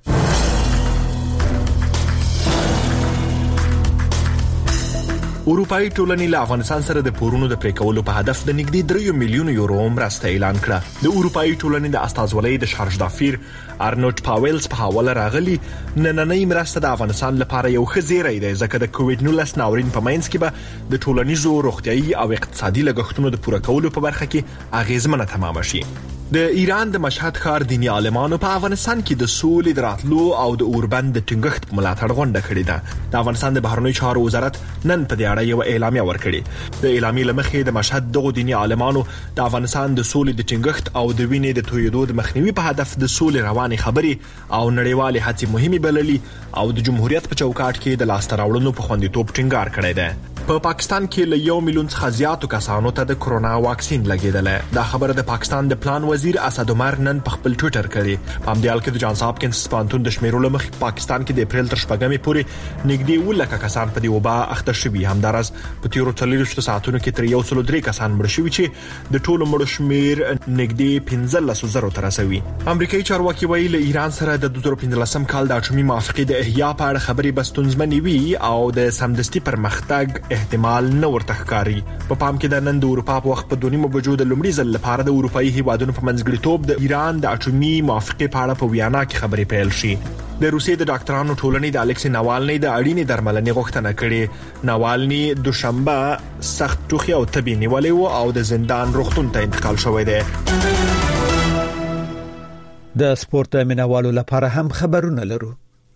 اروپאי ټولنې له افغانستان سره د پورونو د پریکولو په هدف د نږدې درې میلیون یورو مرسته اعلان کړه. د اروپאי ټولنې د استازولۍ د شارژدافیر ارنوټ پاویلز په حواله راغلي نننۍ مرسته د افغانستان لپاره یو ښه زیری دی، ځکه د کووډ نولس ناورین په منځ کې به د ټولنیزو روغتيایي او اقتصادي لګښتونو د پوره کولو په برخه کې اغیزمنه تمام شي. د ایران د مشهد ښار دینی عالمانو په افغانستان کې د سولې دراتلو او د اوربند د ټینګښت په ملاتړ غونډه کړې ده. د افغانستان د بهرنیو چارو وزارت نن په دې اړه یو اعلامیه ورکړې. د اعلامیې لمخې د مشهد دغه دینی عالمانو د افغانستان د سولې د ټینګښت او د وینې د تویېدو د مخنیوي په هدف د سولې رواني خبرې او نړیوالې هڅې مهمه بللي او د جمهوریت په چوکاټ کې د لاس تراوړنو په خوندیتوب ټینګار کړی دی. په پاکستان کې له یو میلیون څخه زیاتو کسانو ته د کرونا واکسین لګیدل. دا خبره د پاکستان د پلان وزیر اسد عمر نن په خپل ټوئیټر کړی. په همدې حال کې د جانز هاپکینز پانتون د شمیرو لمخ پاکستان کې د اپریل تر شپږمې پورې نږدې ولکه کسان په دې وبا اخته شوي. همدارس په تیرو څلوېښتو ساعتونو کې تر یو سل درې کسان مړ شوي چې د ټولو مړو شمیر نږدې پنځلس زره ته رسوي. امریکایي چارواکي وایي له ایران سره د دوه زره پنځلسم کال د اټومي موافقې د احیا په اړه خبرې بستونزمنې وي او د سمدستي پرمختګ احتمال نه ورته ښکاري. په پام کې د نن د اروپا په وخت په دونیمه بجو د لومړي ځل لپاره د اروپאי هیوادونو په منځګړیتوب د ایران د اټومي موافقې په اړه په ویانا کې خبرې پیل شي. د روسیې د ډاکټرانو ټولنې د الکسی ناوالني د اړینې درملنې غوښتنه کړې. ناوالني دوشنبه سخت ټوخي او تبي نیولې و او د زندان روغتون ته انتقال شوی دی. د سپورت مینوالو لپاره هم خبرونه لرو.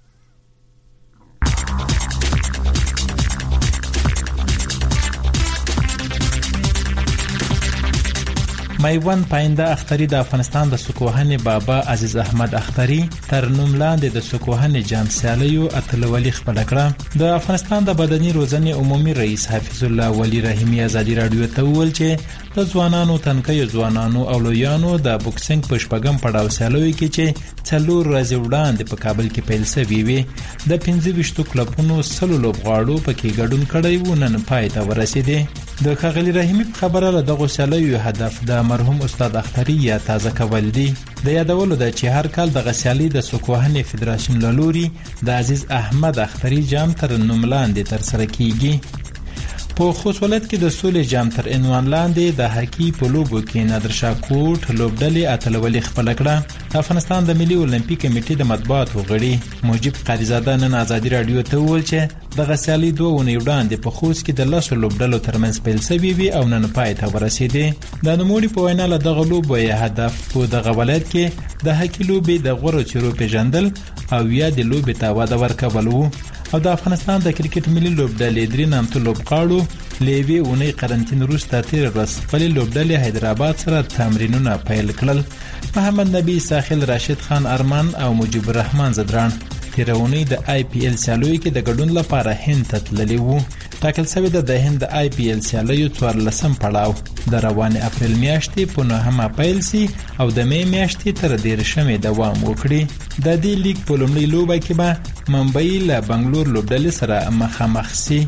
میوند پاینده اختری د افغانستان د سکوهن بابا عزیز احمد اختری تر نوم لاندې د سکوهن جام سیالیو اتلولي خپل کړه. د افغانستان د بدني روزنې عمومي رئیس حفیظ الله ولی رحیمی ازادي رادیو ته ویل چې د ځوانانو تنکي ځوانانو او لویانو د بوکسینګ په شپږم پړاو سیالیو کې چې څلور ورځې وړاندې په کابل کې پیل شوی وي د پنځه ویشتو کلبونو سلو لوبغاړو پکې ګډون کړی و نن پای ته ورسېدي. د ښاغلي رحیمی خبره له دغه سیالیو هدف د مرحوم استاد اختری یا تازه کول دي. د یادولو د چې هر کال د غسیالي د سکوهن فدراسیون لوري د عزیز احمد اختری جام تر نوم لاندې تر سره کیږي. په خوست ولایت کې د سولې جام تر عنوان لاندې د هاکی په لوبو کې نادرشاه کوټ لوبډلې اتلولي خپل کړه. د افغانستان د ملي اولمپیک کمیټې د مطبوعاتو غړي موجب قاریزاده نن ازادي رادیو ته ویل چې د غسیالي دوه ونې وړاندې په خوست کې د لاسو لوبډلو ترمنځ پیل شوی وي او نن پای ته ورسېدي. د نوموړي په وینا له دغه لوبو هدف په دغه ولایت کې د هاکی لوبې د غوړو چیرو پیژندل او یا د لوبې ته وده ورکول وو. او د افغانستان د کرکټ ملي لوبډلې درې نامتو لوبغاړو لیوی اونۍ قرنټین وروسته تیر ورځ خپل لوبډلې حیدرآباد سره تمرینونه پیل کړل. محمد نبی ساحل راشد خان ارمان او مجيب الرحمن زدران تیرونی د آی پی ایل سیالیو کې د ګډون لپاره هند ته تللی وو. ټاکل شوی د هند د آی پی ایل سیالیو څوارلسم پړاو د روان اپریل میاشتې په نهمه پیل سي او د می میاشتې تر دیرشمې دوام وکړي. د دې لیګ په لومړۍ لوبه کې به ممبئی له بنگلور لوبډلې سره مخامخ سي.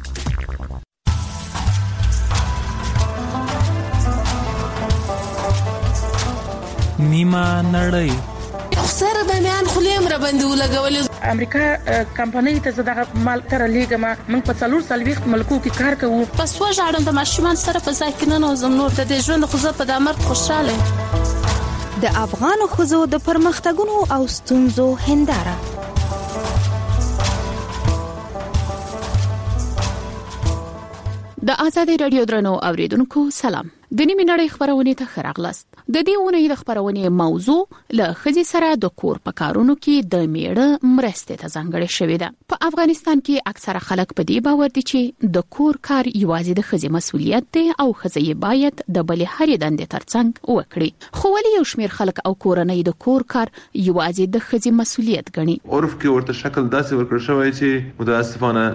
نیمه نړۍ سره د میان خلیم را باندې ولګول. امریکا کمپنۍ ته زداغه مال تر لیګما موږ په څلور سلويخت ملکو کې کار کوو. پس وژاړم د ماشومان سره په ځای کې نه نو نور د دې ژوند خو زه په دامر خوشاله. د افغان خزو د پرمختګونو او ستونزو هنداره د آزادۍ رادیو درنو اوریدونکو سلام. د نیمه نړۍ خبرونه ته خراغلاست. د دې اونۍ د خبرونه موضوع له خزي سره د کور په کارونو کې د میړه مرسته ته ځانګړې شوې ده. په افغانستان کې اکثره خلک په دې باور دي چې د کور کار یوازې د خزي مسؤلیت دی او خزي باید د بلې هرې دندې ترڅنګ وکړي. خو ولې یو شمېر خلک او کورنۍ د کور کار یوازې د خزي مسؤلیت ګڼي؟ عرف کې ورته شکل داسې ورکړل شوی چې متاسفانه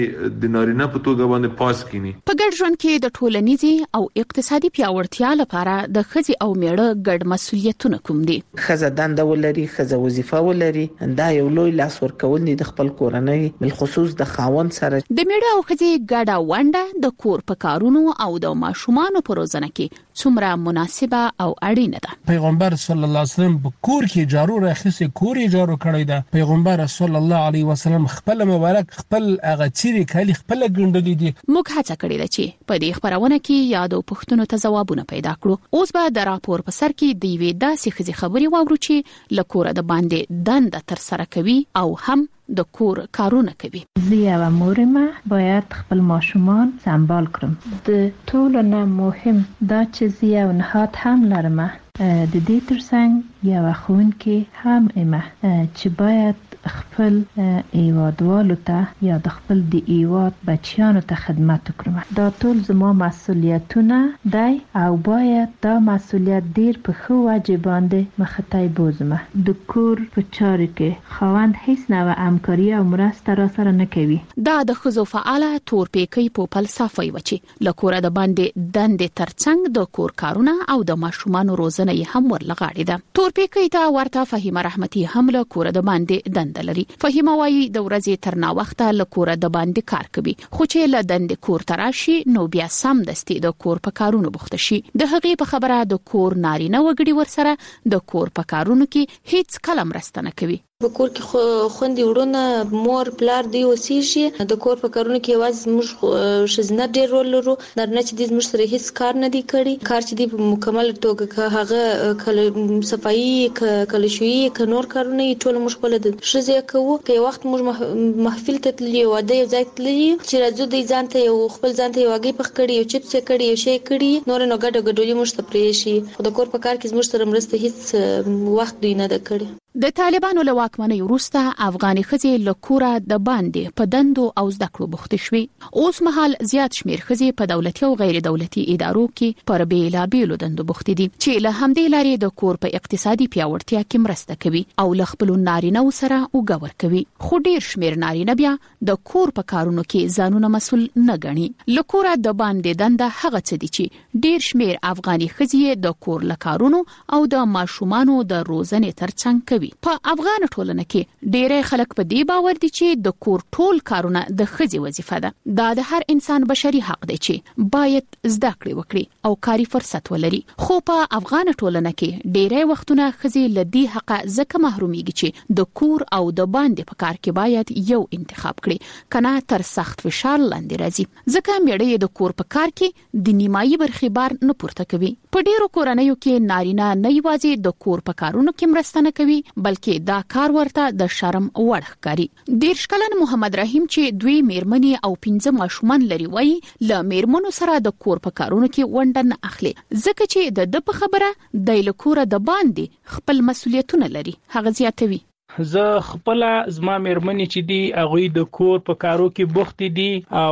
د نارینه په توګه باندې پاس کینی. په ګډ ژوند کې د ټولنیزي او اقتصادي پیاوړتیا لپاره د خزي او میړه ګډ مسؤلیتونه کوم دي؟ خزه دنده ولري، خزه وظیفه ولري، دا یو لوی لاس ورکول دي د خپل کورنۍ بل خصوص د خاوند سره. د میړه او خزي ګډه ونډه د کور په کارونو او د ماشومانو په روزنه کې څومره مناسبه او اړینه ده. پیغمبر صلی الله علیه وسلم په کور کې جارو راخصه کور یې جارو کړی ده. پیغمبر صلی الله علیه وسلم خپل مبارک خپل هغه چیرې کلی خپل ګندلې دي. موږ هڅه کړې ده چې په دې خبرونه کې یادو پښتنو ته ځوابونه پیدا کړو. اوس به د راپور په سر کې د وی داسې خزي خبري واورو چې لکوره د باندې دنده تر سره کوي او هم د کور کارونه کوي. زه و مورمه باید خپل ماشومان سنبال کړم. د ټولو نه مهم دا چې زه و نهاد هم لرم. د دې ترڅنګ یو ښوونکی هم ایمه چې باید خپل ایوادوالو ته یا د خپل د ایواد بچیانو ته خدمت وکړم. دا ټول زما مسؤلیتونه دی او باید دا مسؤلیت ډیر په ښه وجه باندې مخته بوزم. د کور په چارو کې خاوند هیڅ نوع همکاري او مرسته را سره نه کوي. دا د ښځو فعاله تورپیکۍ په فلسفه وي چې لکوره د باندې دندې ترڅنګ د کور کارونه او د ماشومانو روزنه یې هم ورلغاړي ده. تورپیکۍ ته ورته فهیمه رحمتي هم لکوره د باندې دندلري. فهیمه وايي د ورځې تر نا وخته لکوره د باندې کار کوي، خو چې ل دندې کور تراشي نو بیا سم دستي د کور په کارونو بوخته شي. د هغې په خبره د کور نارینه وګړي ورسره د کور په کارونو کې هیڅ کلم رستنه کوي. په کور کې خوندې وړونه مور پلار دی اوسېږي. د کور په کارونو کې یوازې موږ ښځینه ډېر رول لرو. نارینه چې دی زموږ سره هیڅ کار نه دی کړی. کار چې دی په مکمل توګه که هغه کله صفایي کله شویي که نور کارونه یې ټول موږ خپله د ښځې کوو. که یو وخت موږ محفل ته تللي واده یو ځای تللي چې راځو دی ځان ته یو خپل ځان ته یو هګۍ پخ کړي یو چپس یې کړي یو شی کړي نور نو ګډه ګډولي موږ ته پرېښي. خو د کور په کار کې زموږ سره مرسته هیڅ وخت دوی نه ده کړې. د طالبانو له واکمنۍ وروسته افغاني ښځې له کوره د باندې په دندو او زده کړو بوختې شوې. اوس مهال زیات شمېر ښځې په دولتي او غیر دولتي ادارو کې پر بېلابېلو دندو بوختې دي چې له همدې لارې د کور په اقتصادي پیاوړتیا کې مرسته کوي او له خپلو نارینه‌و سره اوږه ورکوي. خو ډېر شمېر نارینه بیا د کور په کارونو کې ځانونه مسؤل نه ګڼي. له کوره د باندې دنده هغه څه دي چې ډېر شمېر افغاني ښځې د کور له کارونو او د ماشومانو د روزنې ترڅنګ کوي. په افغان ټولنه کې ډېری خلک په دې باور دي چې د کور ټول کارونه د ښځې وظیفه ده. دا د هر انسان بشري حق دی چې باید زده کړې وکړي او کاري فرصت ولري. خو په افغان ټولنه کې ډېری وختونه ښځې له دې حقه ځکه محرومیږي چې د کور او د باندې په کار کې باید یو انتخاب کړي کنه تر سخت فشار لاندې راځي. ځکه میړه د کور په کار کې د نیمایي برخې بار نه پورته کوي. په ډېرو کورنیو کې نارینه نه یوازې د کور په کارونو کې مرسته نه کوي بلکې دا کار ورته د شرم وړ ښکاري. دېرش کلن محمد رحیم چې دوی میرمنې او پنځه ماشومان لري وایي له میرمنو سره د کور په کارونو کې ونډه نه اخلي ځکه چې د د په خبره د لکوره د باندې خپل مسؤلیتونه لري. هغه زیاتوي زه خپل زما میرمنې چې دی هغه د کور په کارو کې بوخت دي او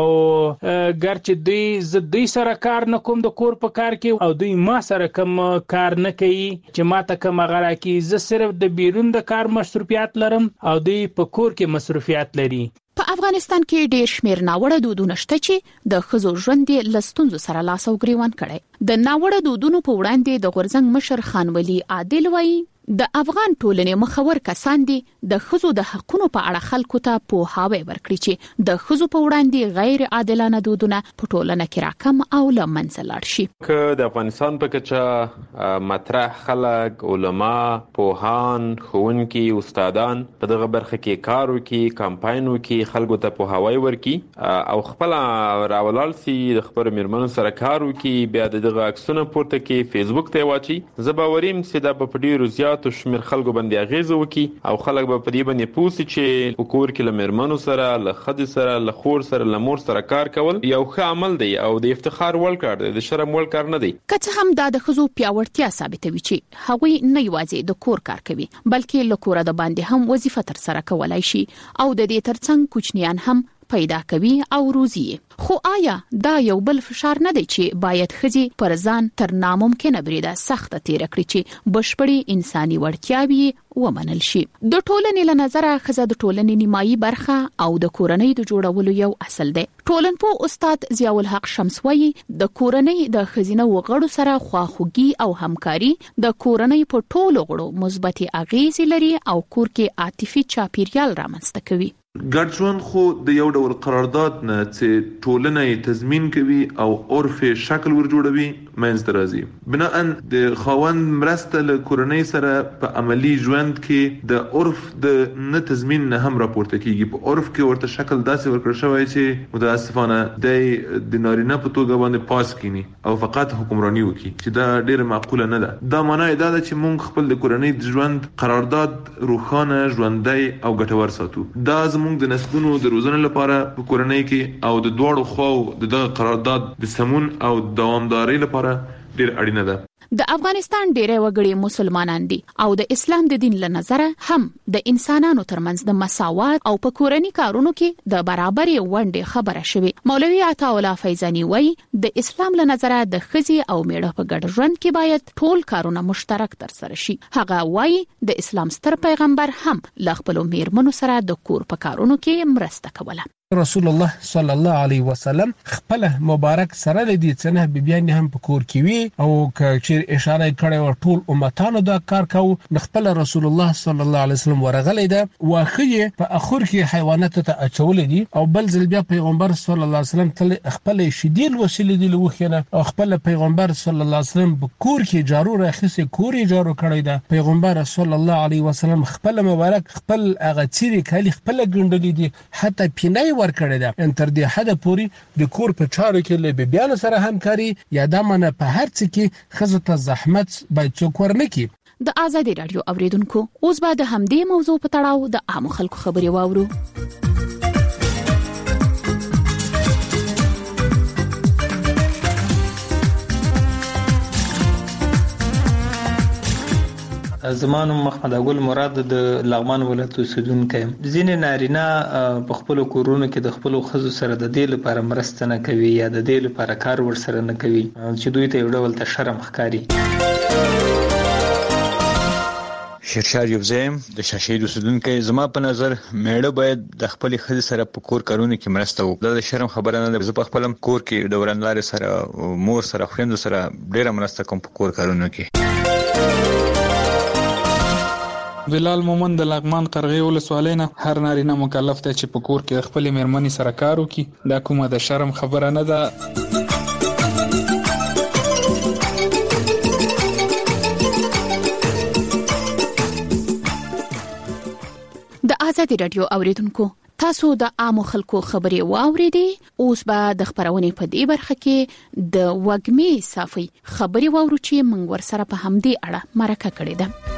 ګرچې دوی زه دوی سره کار نه کوم د کور په کار کې او دوی ما سره کوم کار نه کوي چې ما ته کوم غلا کې زه صرف د بیرون د کار مصروفیات لرم او دوی په کور کې مصروفیات لري. په افغانستان کې ډېر شمېر ناوړه دودونه شته چې د ښځو ژوند یې له ستونزو سره لاس او ګریوان کړی. د ناوړه دودونو په وړاندې د غورځنګ مشر خان ولی عادل وایي د افغان ټولنې مخور کسان دي د ښځو د حقونو په اړه خلکو ته پوهاوی ورکړي چې د ښځو په وړاندې غیر عادلانه دودونه په ټولنه کې راکم او له منځه لاړ شي. که د افغانستان په کچه مطرح خلک، علما، پوهان، ښوونکي، استادان په دغه برخه کې کار وکړي، کمپاین وکړي، خلکو ته پوهاوی ورکړي او خپل راولال سي د خبرو میرمنو سره کار وکړي، بیا دغه عکسونه پورته کې فیسبوک ته واچي، زه باوریم چې دا په ډیرو زیات زیات شمیر خلکو باندې اغیزه وکي او خلک به په دې باندې پوښتنه چې په کور کې لمرمنو سره له خدي سره له خور سره له مور سره کار کول یو ښه عمل دی او د افتخار وړ کار دی، د شرم وړ کار نه دی. که څه هم دا د ښځو پیاوړتیا ثابتوي چې هغوی نه یوازې د کور کار کوي بلکې له کوره د باندې هم وظیفه تر سره کولای شي او د دې ترڅنګ کوچنیان هم پیدا کوي او روزي. خو آیا دا یو بل فشار نه دی چې باید ښځې پر ځان تر ناممکنه بریده سخته تیر کړي چې بشپړي انساني وړتیاوي ومنل شي؟ د ټولنې له نظره ښځه د ټولنې نیمایي برخه او د کورنۍ د جوړولو یو اصل دی. ټولنپوه استاد ضیاء الحق شمس وایي د کورنۍ د ښځینه وغړو سره خواخوږي او همکاري د کورنۍ په ټولو غړو مثبتي اغیزې لري او کور کې عاطفي چاپیریال رامنځته کوي. ګډ ژوند خو د یو ډول قرارداد نه چې ټولنه یې تضمین کوي او عرف شکل ور جوړوي منځ راځي. بناء د خاوند مرسته له کورنۍ سره په عملی ژوند کې د عرف د نه تضمین نه هم راپورته کیږي. په عرف کې ورته شکل داسې ورکړل شوی چې متاسفانه د نارینه په توګه باندې پاس کینی او فقط حکمرانی وکړي چې دا ډیره معقوله نه ده. دا معنی دا ده چې موږ خپل د کورنۍ د ژوند قرارداد روښانه ژوندۍ او ګټور ساتو. دا موږ د نسلونو د روزنې لپاره په کورنۍ کې او د دوړو خو د دغه قرارداد د سمون او دوامداري لپاره ډیر اړینه ده. د افغانستان ډېری وګړي مسلمانان دي او د اسلام د دین له نظره هم د انسانانو ترمنځ د مساوات او په کورنۍ کارونو کې د برابرۍ ونډې خبره شوه. مولوي عطا الله فیضانی وایي د اسلام له نظره د ښځې او میړه په ګډ ژوند کې باید ټول کارونه مشترک ترسره شي. هغه وایي د اسلام ستر پیغمبر هم له خپل میرمنو سره د کور په کارونو کې مرسته کوله. رسول الله صلی الله علیه وسلم خپل مبارک سره د دې څنګه بیبيان هم په کور کې وي او چې اشاره کړې و ټول امتانو دا کار کوي. خپل رسول الله صلی الله علیه وسلم ورغلې ده واخی په اخر کې حیوانات ته اچولې دي او بل ځل بیا پیغمبر صلی الله علیه وسلم تل خپل شیدل وسیلې دی لوخنه او خپل پیغمبر صلی الله علیه وسلم په کور کې جارو راخسي کور یې جارو کړی ده. پیغمبر صلی الله علیه وسلم خپل مبارک خپل هغه چیرې کلی خپل ګندلې دي حتی پینای ور کړی ده. ان تر دې حد پورې د کور په چارو کې له بیبيانو سره همکاري یا د منه په هر څه کې خزه ته زحمت باید څوک ورنکي. د آزادي رادیو اوریدونکو اوس به د همدې موضوع په تړاو د عام خلکو خبري واورو. زمانو محمد اګل مراد د لغمان ولایت اوسیدونکی. ځینې نارینه په خپل کورونو کې د خپل خزو سره د دې لپاره مرسته نه کوي یا د دې لپاره کار ور سره نه کوي چې دوی ته یو ډول ته شرم ښکاري. شیرشاه یوزیم د شاشید اوسیدونکی. زما په نظر میړه باید د خپل خزې سره په کور کارونو کې مرسته وکړي. دا د شرم خبره نه ده. زه په خپل کور کې د ورندلار سره مور سره خويندو سره ډیره مرسته کوم په کور کارونو کې. بلال مومن د لغمان قرغې ولسوالۍ نه. هر نارینه مکلف دی چې په کور کې خپل میرمنې سره کار وکړي. دا کومه د شرم خبره نه ده. د آزادي رادیو اوریدونکو تاسو د عام خلکو خبري واوریدي. اوس به د خبرونې په دې برخه کې د وګمې صافي خبري واورو چې موږ ور سره په همدې اړه مرکه کړې ده.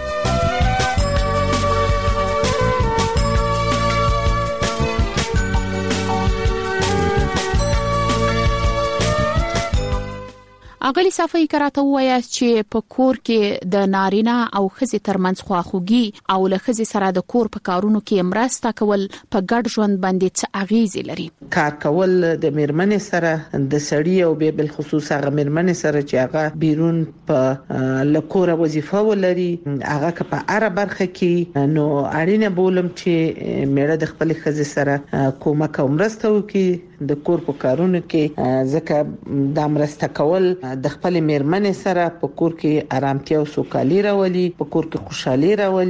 اغلی صافی کراته وایا چې په کور کې د نارینه او ښځې ترمنځ خواخوږي او له ښځې سره د کور په کارونو کې مرسته کول په ګډ ژوند باندې څه اغیزې لري. کار کول د میرمنې سره د سړی او به بل خصوص هغه میرمنې سره چې هغه بیرون په لکوره وظیفه ولري هغه که په اړه برخه کې نو اړینه بولم چې میړه د خپل ښځې سره کومک او مرسته وکړي د کور په کارونو کې ځکه د مرسته کول د خپل میرمنې سره په کور کې آرامتیا او سوکالي راولي، په کور کې خوشحالي راولي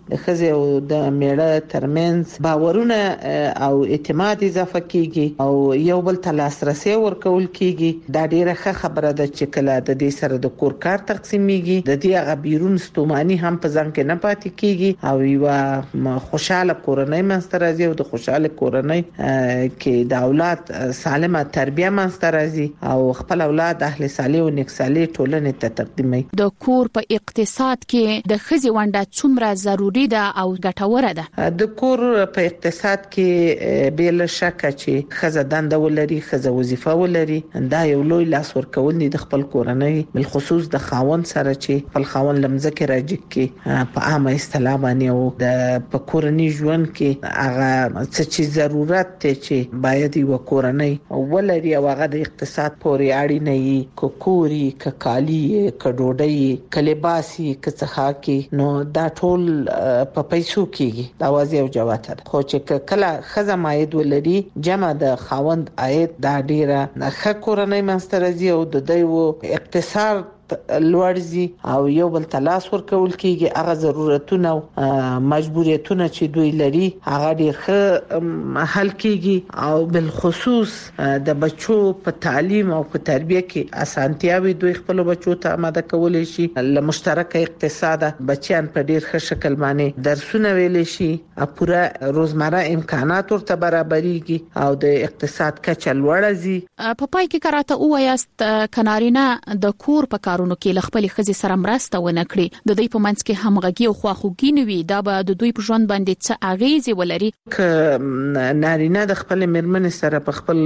د خزه او د میړه ترمنځ باورونه او اعتماد اضافه کیږي او یو بل ته لاسرسي ورکول کیږي. دا ډیره ښه خبره ده چې کله د دې سره د کور کار تقسیمیږي د دې غبیرون ستومانی هم په ځان کې نه پاتې کیږي او یو خوشاله کورنۍ منځته راځي او د خوشاله کورنۍ کې د اولاد سالمه تربیه منځته راځي او خپل اولاد اهل صالح او نیک صالح ټولنې ته تقدیموي. د کور په اقتصاد کې د خزي ونده څومره ضروری ده او ګټوره ده؟ د کور په اقتصاد کې بل شک چې خزه دنده ولري، خزه وظیفه ولري، دا یو لوی لاس ورکول دي د خپل کورنۍ بل خصوص د خاوند سره چې خپل خاوند لمزه راځي کې په عامه اصطلاح باندې او د په کورنۍ ژوند کې هغه څه چې ضرورت ته چې باید یو کورنۍ ولري او هغه د اقتصاد پورې اړینه وي، کوکوري، ککالي، کډوډي، کلباسي، کڅخاکي، نو دا ټول په پیسو کېږي. دا واضح او جواب ده. خو چې کله خزه ماید ولري جمع د خاوند عاید دا ډیره ښه کورنۍ منځته راځي او د دوی اقتصاد لوړځي او یو بل تلاس ورکول کیږي. هغه ضرورتونه او مجبوریتونه چې دوی لري هغه ډیر ښه حل کیږي او بل خصوص د بچو په تعلیم او په تربیه کې اسانتیاوي دوی خپل بچو ته آماده کولای شي. له مشترک اقتصاد بچیان په ډیر ښه شکل باندې درسونه ویل شي او پوره روزمره امکانات ورته برابرېږي او د اقتصاد کچه لوړځي. په پای کې کراته وایست کنارینا د کور په کارونو کې خپل خزي سره مرسته ونه کړي د دوی په منځ کې همغږي او خواخوږي نه وي، دا به د دوی په ژوند باندې څه اغیزه ولري؟ ک نارینه د خپل مرمن سره په خپل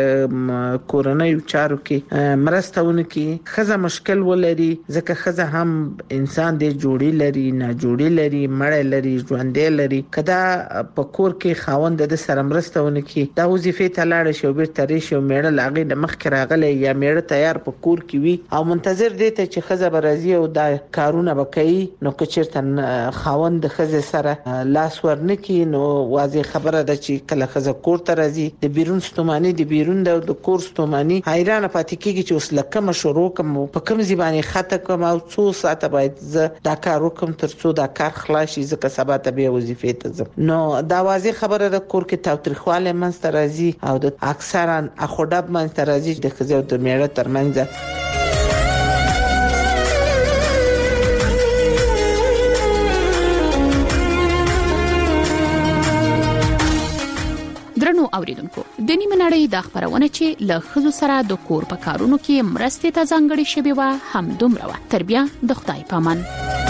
کورنۍ چارو کې مرسته ونه کړي خزه مشکل ولري ځکه خزه هم انسان دی، جوړی لري، نه جوړی لري، مړ لري، ژوندې لري. کدا په کور کې خاوند د سره مرسته ونه کړي دا وظیفه ته لاړ شي او بیرته ریشي او میړه لاغې د مخ کې راغلی یا میړه تیار په کور کې وي او منتظر دی ته چې خزه برازي او دا کارونه وکړي. نو که چیرته خاوند د خزه سره لاس ورنکي نو واضح خبره ده چې کله خزه کور ته راځي د بیرون ستومانی د بیرون د کور ستومانی حیرانه پاتې کیږي چې اوس لکه شروع کوم په کوم ځبانه خطه کوم او څو ساعت باید زه دا کار وکم تر څو دا کار خلاص شي ځکه سبا ته به وظیفه ته ځم. نو دا واضح خبره ده کور کې تاوتریخواله منځته راځي او د اکثرا اخوډب منځته راځي د خزه او د میړه ترمنځ. درنو اوریدونکو د نیمه نړۍ د خبرونه چې له خزو سره د کور په کارونو کې مرستې ته ځانګړي شوی و هم دومره و. تر بیا د خدای پامان.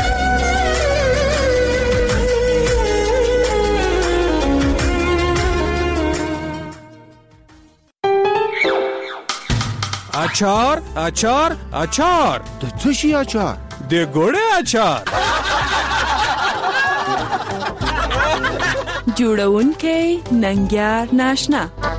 اچار اچار اچار د څه شي اچار؟ د ګوړې اچار. جوړونکې ننګیار ناشنا.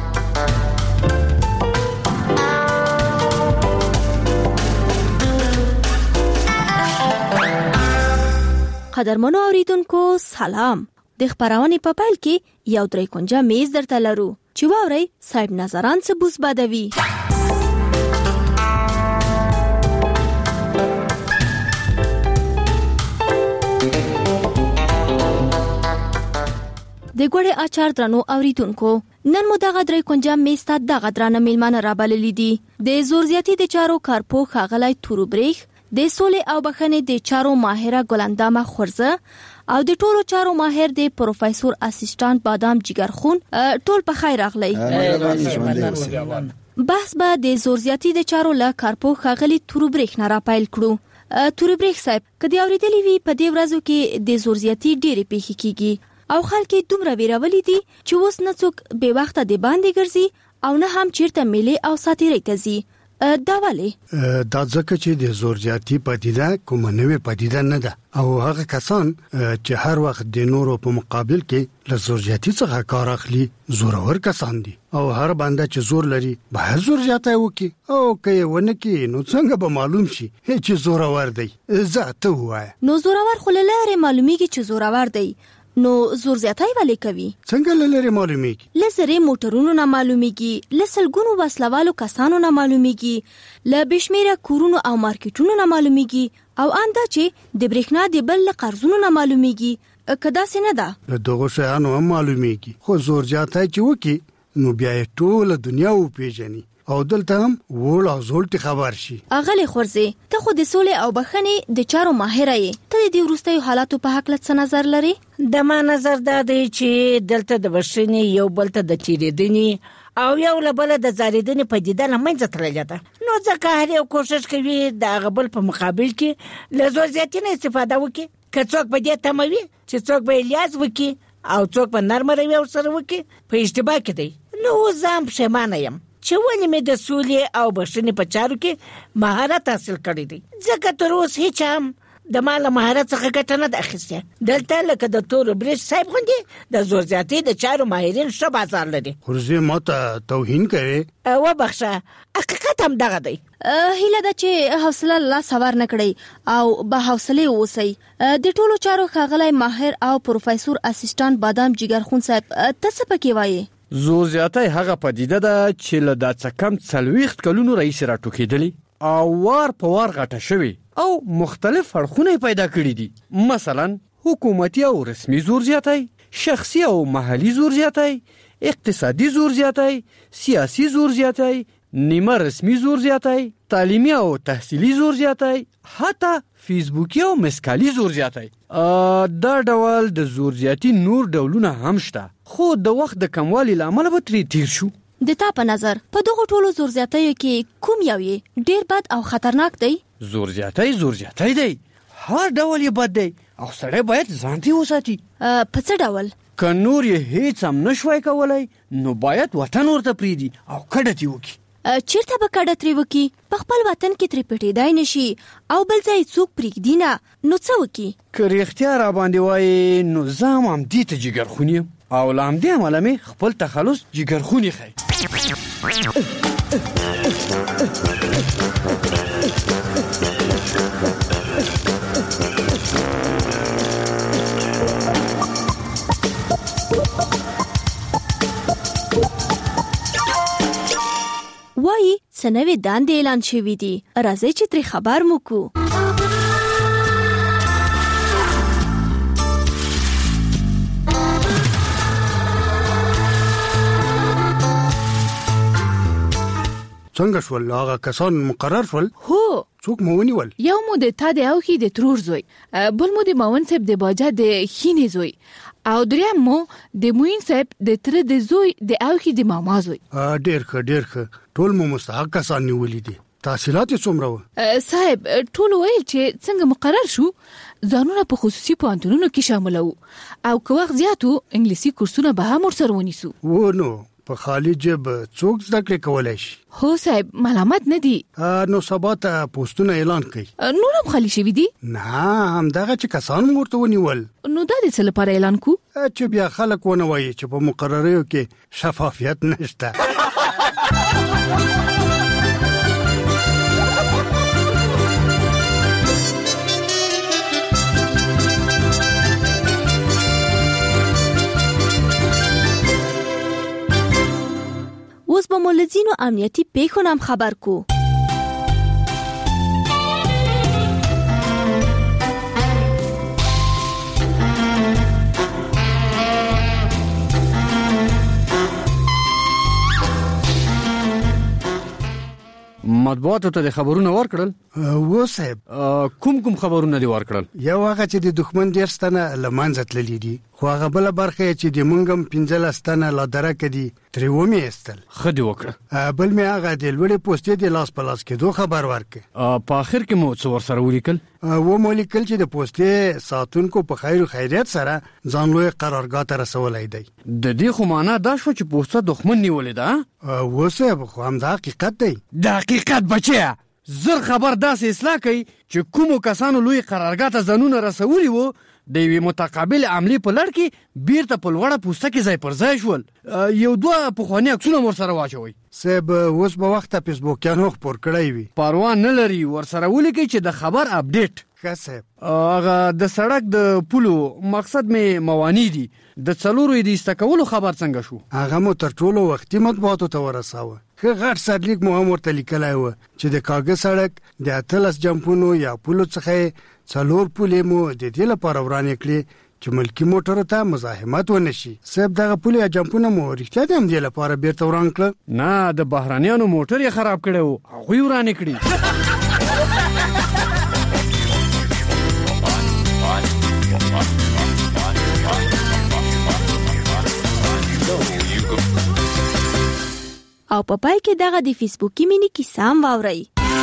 قدرمنو اوریدونکو سلام. د خبرونه په پیل کې یو درې کونجه میز درته لرو چې واوري صاحب نظران څه بوس بدوي. د ګوړې اچار درنو اوریدونکو نن مو دغه درې کونجه میسته دغه درانه میلمانه را بللی دي. د زورزیاتی د چارو کارپوه ښاغلی توروبریخ، د سولې او بخښنې د چارو ماهره ګلندامه خورزه او د ټولو چارو ماهر د پروفیسور اسسټانټ بادام جګرخون ټول په خیر راغلی. بحث به د زورزیاتی د چارو له کارپوه ښاغلی توروبریخ نه را پیل کړو. توروبریخ صاحب کدی اوریدلی وی په دې ورځو کې د زورزیاتی ډېرې پیښې کیږي او خلک دومره ویرولي دي چې اوس نه څوک به وخت د باندې ګرځي او نه هم چیرته میلې او ساتیري ته ځي. دا ولې؟ دا ځکه چې د زورزیاتی پدیده کومه نوې پدیده نه ده او هغه کسان چې هر وخت د نورو په مقابل کې له زورزیاتی څخه کار اخلي زورور کسان دي او هر بنده چې زور لري باید زورزیاتی وکړي او که یې ونه کړي نو څنګه به معلوم شي چې زورور دی؟ زه ته ووایه. نو زورور خو له لارې معلومیږي چې زورور دی، نو زور زیاتای ولې کوي؟ څنګه لری معلومیږي؟ لزرې موټرونو نه معلومیږي، لسلګونو وسلوالو کسانو نه معلومیږي، ل بشمیره کورونو او مارکیټونو نه معلومیږي او انده چې د برېښنا د بل قرضونو نه معلومیږي. کدا سینه ده له دغه شیانو هم معلومیږي خو زور زیاتای چې وکی نو بیا ټول دنیا او پیژني او دلته هم وړ او زولټ خبر شي. اغلی خورزي ته خو د سولې او بخښنې د چارو ماهر یې، ته د وروستیو حالاتو په حق څه نظر لري؟ د ما نظر دا دی چې دلته د بخښنې یو بل ته د تیریدنې او یو له بل د زاریدنې پدیده نه منځ ترلې ده، نو ځکه هر یو کوشش کوي د هغه بل په مقابل کې له زور زیاتۍ نه استفاده وکړي. که څوک په دې تمه وي چې څوک به الیاز وکړي او څوک په نرمه رویه ورسره وکړي، په اشتباه کې دی. نو اوس زه هم پښیمانه یم چې ولې مې د سولې او بخښنې په چارو کې مهارت حاصل کړی دی، ځکه تر اوس هیڅ هم د ما له مهارت څخه ګټه نه ده اخیستې. دلته لکه د تور بریج صاحب غوندې د زور زیاتۍ د چارو ماهرین ښه بازار لري. خورزي ماته توهین کوي. وبخښه، حقیقت هم دغه دی. هیله ده چې حوصله لا سوار نه کړئ او به حوصله اوسئ. د ټولو چارو ښاغلی ماهر او پروفیسور اسسټانټ بادام جګرخون صاحب ته څه پکې وایي؟ زور زیاتۍ هغه پدیده ده چې له دا څه کم څلوېښت کلونو رئیس راټوکېدلی او وار په وار غټه شوي او مختلف اړخونه پیدا کړي دي، مثلا حکومتي او رسمي زور زیاتۍ، شخصي او محلي زور زیاتۍ، اقتصادي زور زیاتۍ، سیاسي زور زیاتۍ، نیمه رسمي زور زیاتۍ، تعلیمي او تحصیلي زور زیاتۍ، حتی فیسبوکي او مسکالي زور زیاتۍ. دا ډول د زور زیاتي نور ډولونه هم شته، خو د وخت د کموالي له امله به ترې تیر شو. د تا په نظر په دغه ټولو زور زیاتیو کې کوم یو یې ډیر بد او خطرناک دی؟ زور زیاتی زور زیاتی دی، هر ډول یې بد دی او سړی باید ځان ته وساتي. په څه ډول؟ که نور یې هیڅ هم نشوای کولای نو باید وطن ورته پریږدي او کډه ترې وکړي. چیرته به کډه ترې وکړي؟ په خپل وطن کې ترې پټېدای نشي او بل ځای څوک پرېږدي نه، نو څه وکړي؟ که رښتیا را باندې وایي نو زه هم همدې ته جګرخونی یم او له همدې امله مې خپل تخلص جګرخوني ښیي. وایي څه نوې دندې اعلان شوي دي، راځئ چې ترې خبر مو کړو. څنګه شول هغه کسان مقرر شول؟ هو، څوک مو ونیول؟ یو مو د تا د اوخي د ترور زوی، بل مو د ماون صاحب د باجا د خینې زوی، او دریم مو د موین صاحب د تر د زوی د اوخي د ماما زوی. ډیر ښه ډیر ښه، ټول مو مستحق کسان نیولې دي. تحصیلات یې څومره وو؟ صاحب ټول ویل چې څنګه مقرر شو ځانونه په خصوصي پوهنتونونو کې شامل وو او که وخت زیاتو انګلیسي کورسونه به هم ورسره ونیسو. و نو په خالی جب څوک زده کړې کولای شي؟ هو صاحب، ملامت نه دي. نو سبا ته پوسټونه اعلان کړي. نور هم خالی شوي دي؟ نه، همدغه چې کسان ورته ونیول. نو دا د څه لپاره اعلان کو؟ چې بیا خلک ونه وایي چې په مقرریو کې شفافیت نشته. اوس به مو له ځینو امنیتي پیښو نه هم خبر کو. مطبوعاتو ته د خبرونه ورکړل؟ و صاحب. کوم کوم خبرونه دی ورکړل؟ یو هغه چې د دښمن ډیر ستنه لمانځه تللی دي، خو هغه بل برخه چې د مونږم پنځه ستنه لا درکه دي ترې ومې استل. خدي وکړه. بل مې هغه د لوړې پوسټې د لاس په لاس کې دوه خبر ورکړ. په اخر کې مو څو ورسره ولیکل؟ و مو لیکل چې د پوسټې ساتونکو په خیر او خیریت سره ځان لوی قرارګاه ته رسولای دی. د دې خو معنا دا شو چې پوسټه دښمن نیولې ده. و صاحب خو هم دا حقیقت دی. د حقیقت بچیا زر خبر داسې اصلاح کوي چې کومو کسانو لوی قرارګاه ته ځانونه رسولي وو د یوې متقابل عملي په لړ کې بیرته په لوړه پوسټه کې ځای پر ځای شول. یو دوه پخواني عکسونه ورسره واچوئ. صاحب اوس به وخته فیسبوکیانو خپور کړی وي. پروا نه لري، ورسره ولیکئ چې د خبر اپډیټ. ښه صاحب. هغه د سړک د پولو مقصد مې مواني دي، د څلورو د ایسته کولو خبر څنګه شو؟ هغه مو تر ټولو وختي مطبوعاتو ته ورساوه. ښه غټ سرلیک مو هم ورته لیکلی و چې د کاږه سړک د اتلس جمپونو یا پولو څخه څلور پولې مو د دې لپاره ورانې کړې چې ملکی موټر ته مزاحمت ونشي. سب دغه پولی جمپونه مو رښتیا د همدې لپاره بیرته وران کړ؟ نه، د بهرانيانو موټر یې خراب کړو، هغوی وران کړی. او په پای کې دغه د فیسبوکي مینی کیسه هم واورئ.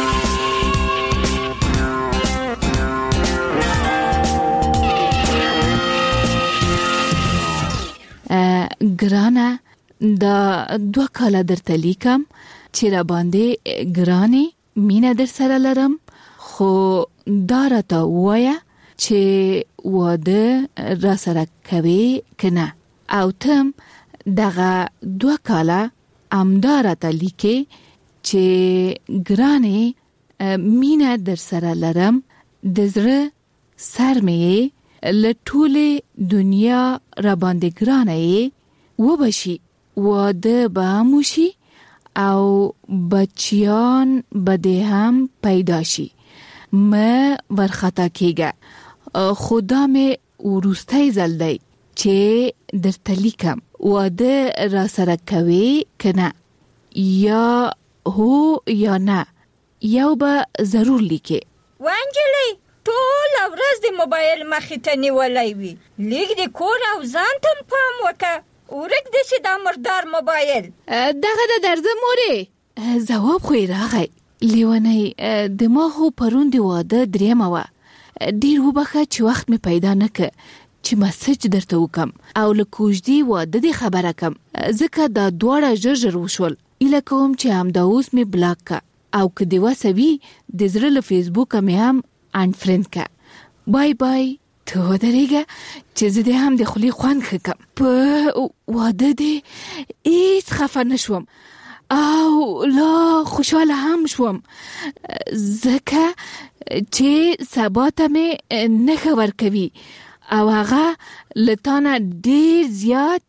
ګرانه، دا دوه کاله درته لیکم چې را باندې ګرانې مینه در سره لرم، خو دا راته ووایه چې واده را سره کوي که نه. او تم دغه دوه کاله امداره ته لیکي چې ګرانې مینه در سره لرم، د زړه سر مې له ټولې دنیا را باندې ګرانه یې وبشي، واده به هم وشي او بچیان به دې هم پیدا شي. مه ورخطا کېږه، خدا مې وروستی ځل دی چې درته لیکم. واده را سره کوي که نه؟ یا هو یا نه، یو به ضرور لیکي. وانجلی ټول ورځ د موبایل مخې ته نیولای وي، لیک د کور او ځان ته پام وکړه، ورک دې دا مردار موبایل. دغه د درځه مورې ځواب خو یې راغی. لیونی د ما خو پرون د واده دریمه وه، ډېر وبخه چې وخت مې پیدا نه که چې مسج درته وکم او له کوژدې واده دې خبره کم، ځکه دا دواړه ژر ژر وشول. ایله کوم چې همدا اوس مې بلاک که، او که دې وسه وي د زړه له فیسبوکه مې هم انفرند که. بای بای. ته ودرېږه چې زه دې هم د خولې خوند ښه کم. په واده دې هیڅ خفه نه شوم او لا خوشحاله هم شوم، ځکه چې سبا ته مې نښه ورکوي او هغه لتانه ډیر زیات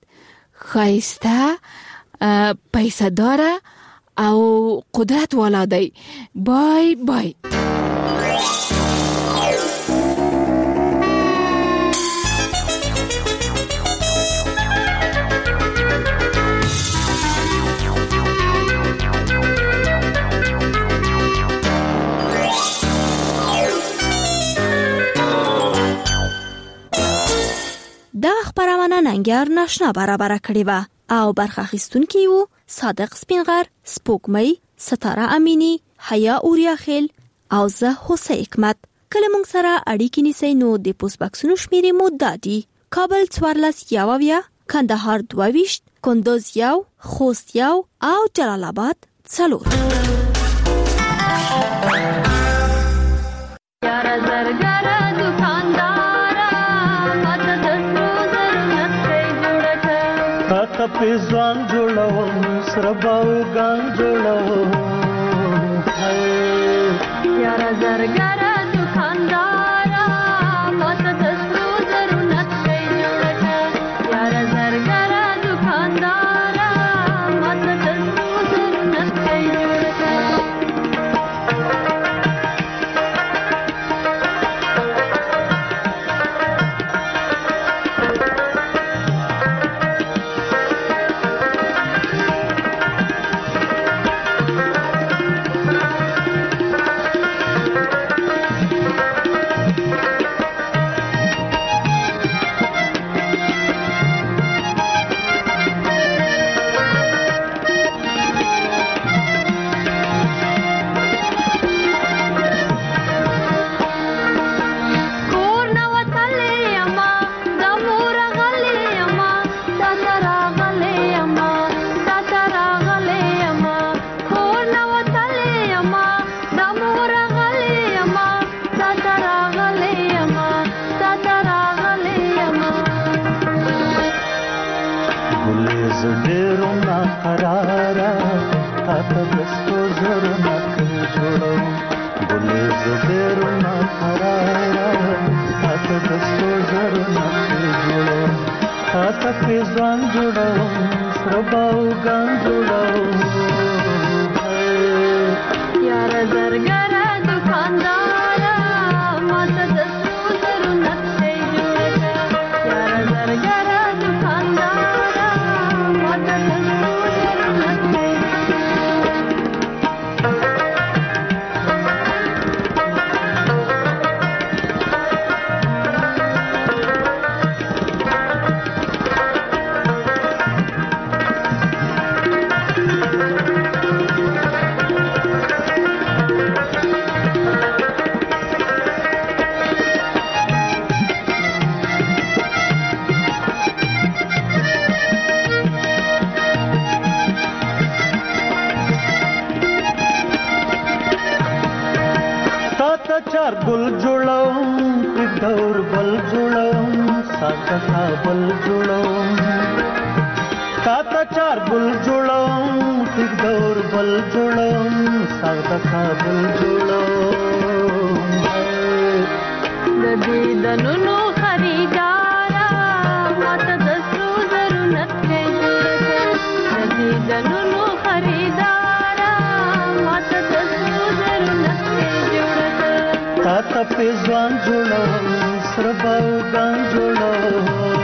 ښایسته، پیسه داره او قدرت والا دی. بای بای. دا خبرونه ننګر ناشنا برابر کړی و او برخه اخیستونکي وو صادق سپینغر، سپوږمۍ، ستاره امینی، حیا اوریاخیل او زه حسین حکمت. کله مونږ سره اړیکې نیسئ نو د پوسټ باکسونو شمیرې مو دادي: کابل څوارلس یاوویا، کندهار دوه ویشت، کندوز یو، خوست یو او جلال آباد څلور. یاره زرګره دکاندارا ماته د سرو زرو نقشې جوړه کړه، تاته په ځوان جوړوم سره باوګان جوړوم. یاره زرګره دکاندارا ماته د سرو زرو نقشې جوړه کړه، یاره زرګره دکاندارا ماته د سرو زرو نقشې جوړه کړه. تا چار ګل جوړوم په دور بل جوړوم ساته کابل جوړوم تا تا چار ګل جوړوم په دور بل جوړوم ساته کابل جوړوم د دې دنونو خریدارا ماته د سرو زرو نکړې جوړه د دې دنونو خریدارا ماته د سرو زرو نکړې جوړه تا ته په ځوان جوړوم سره باو ګان جوړوم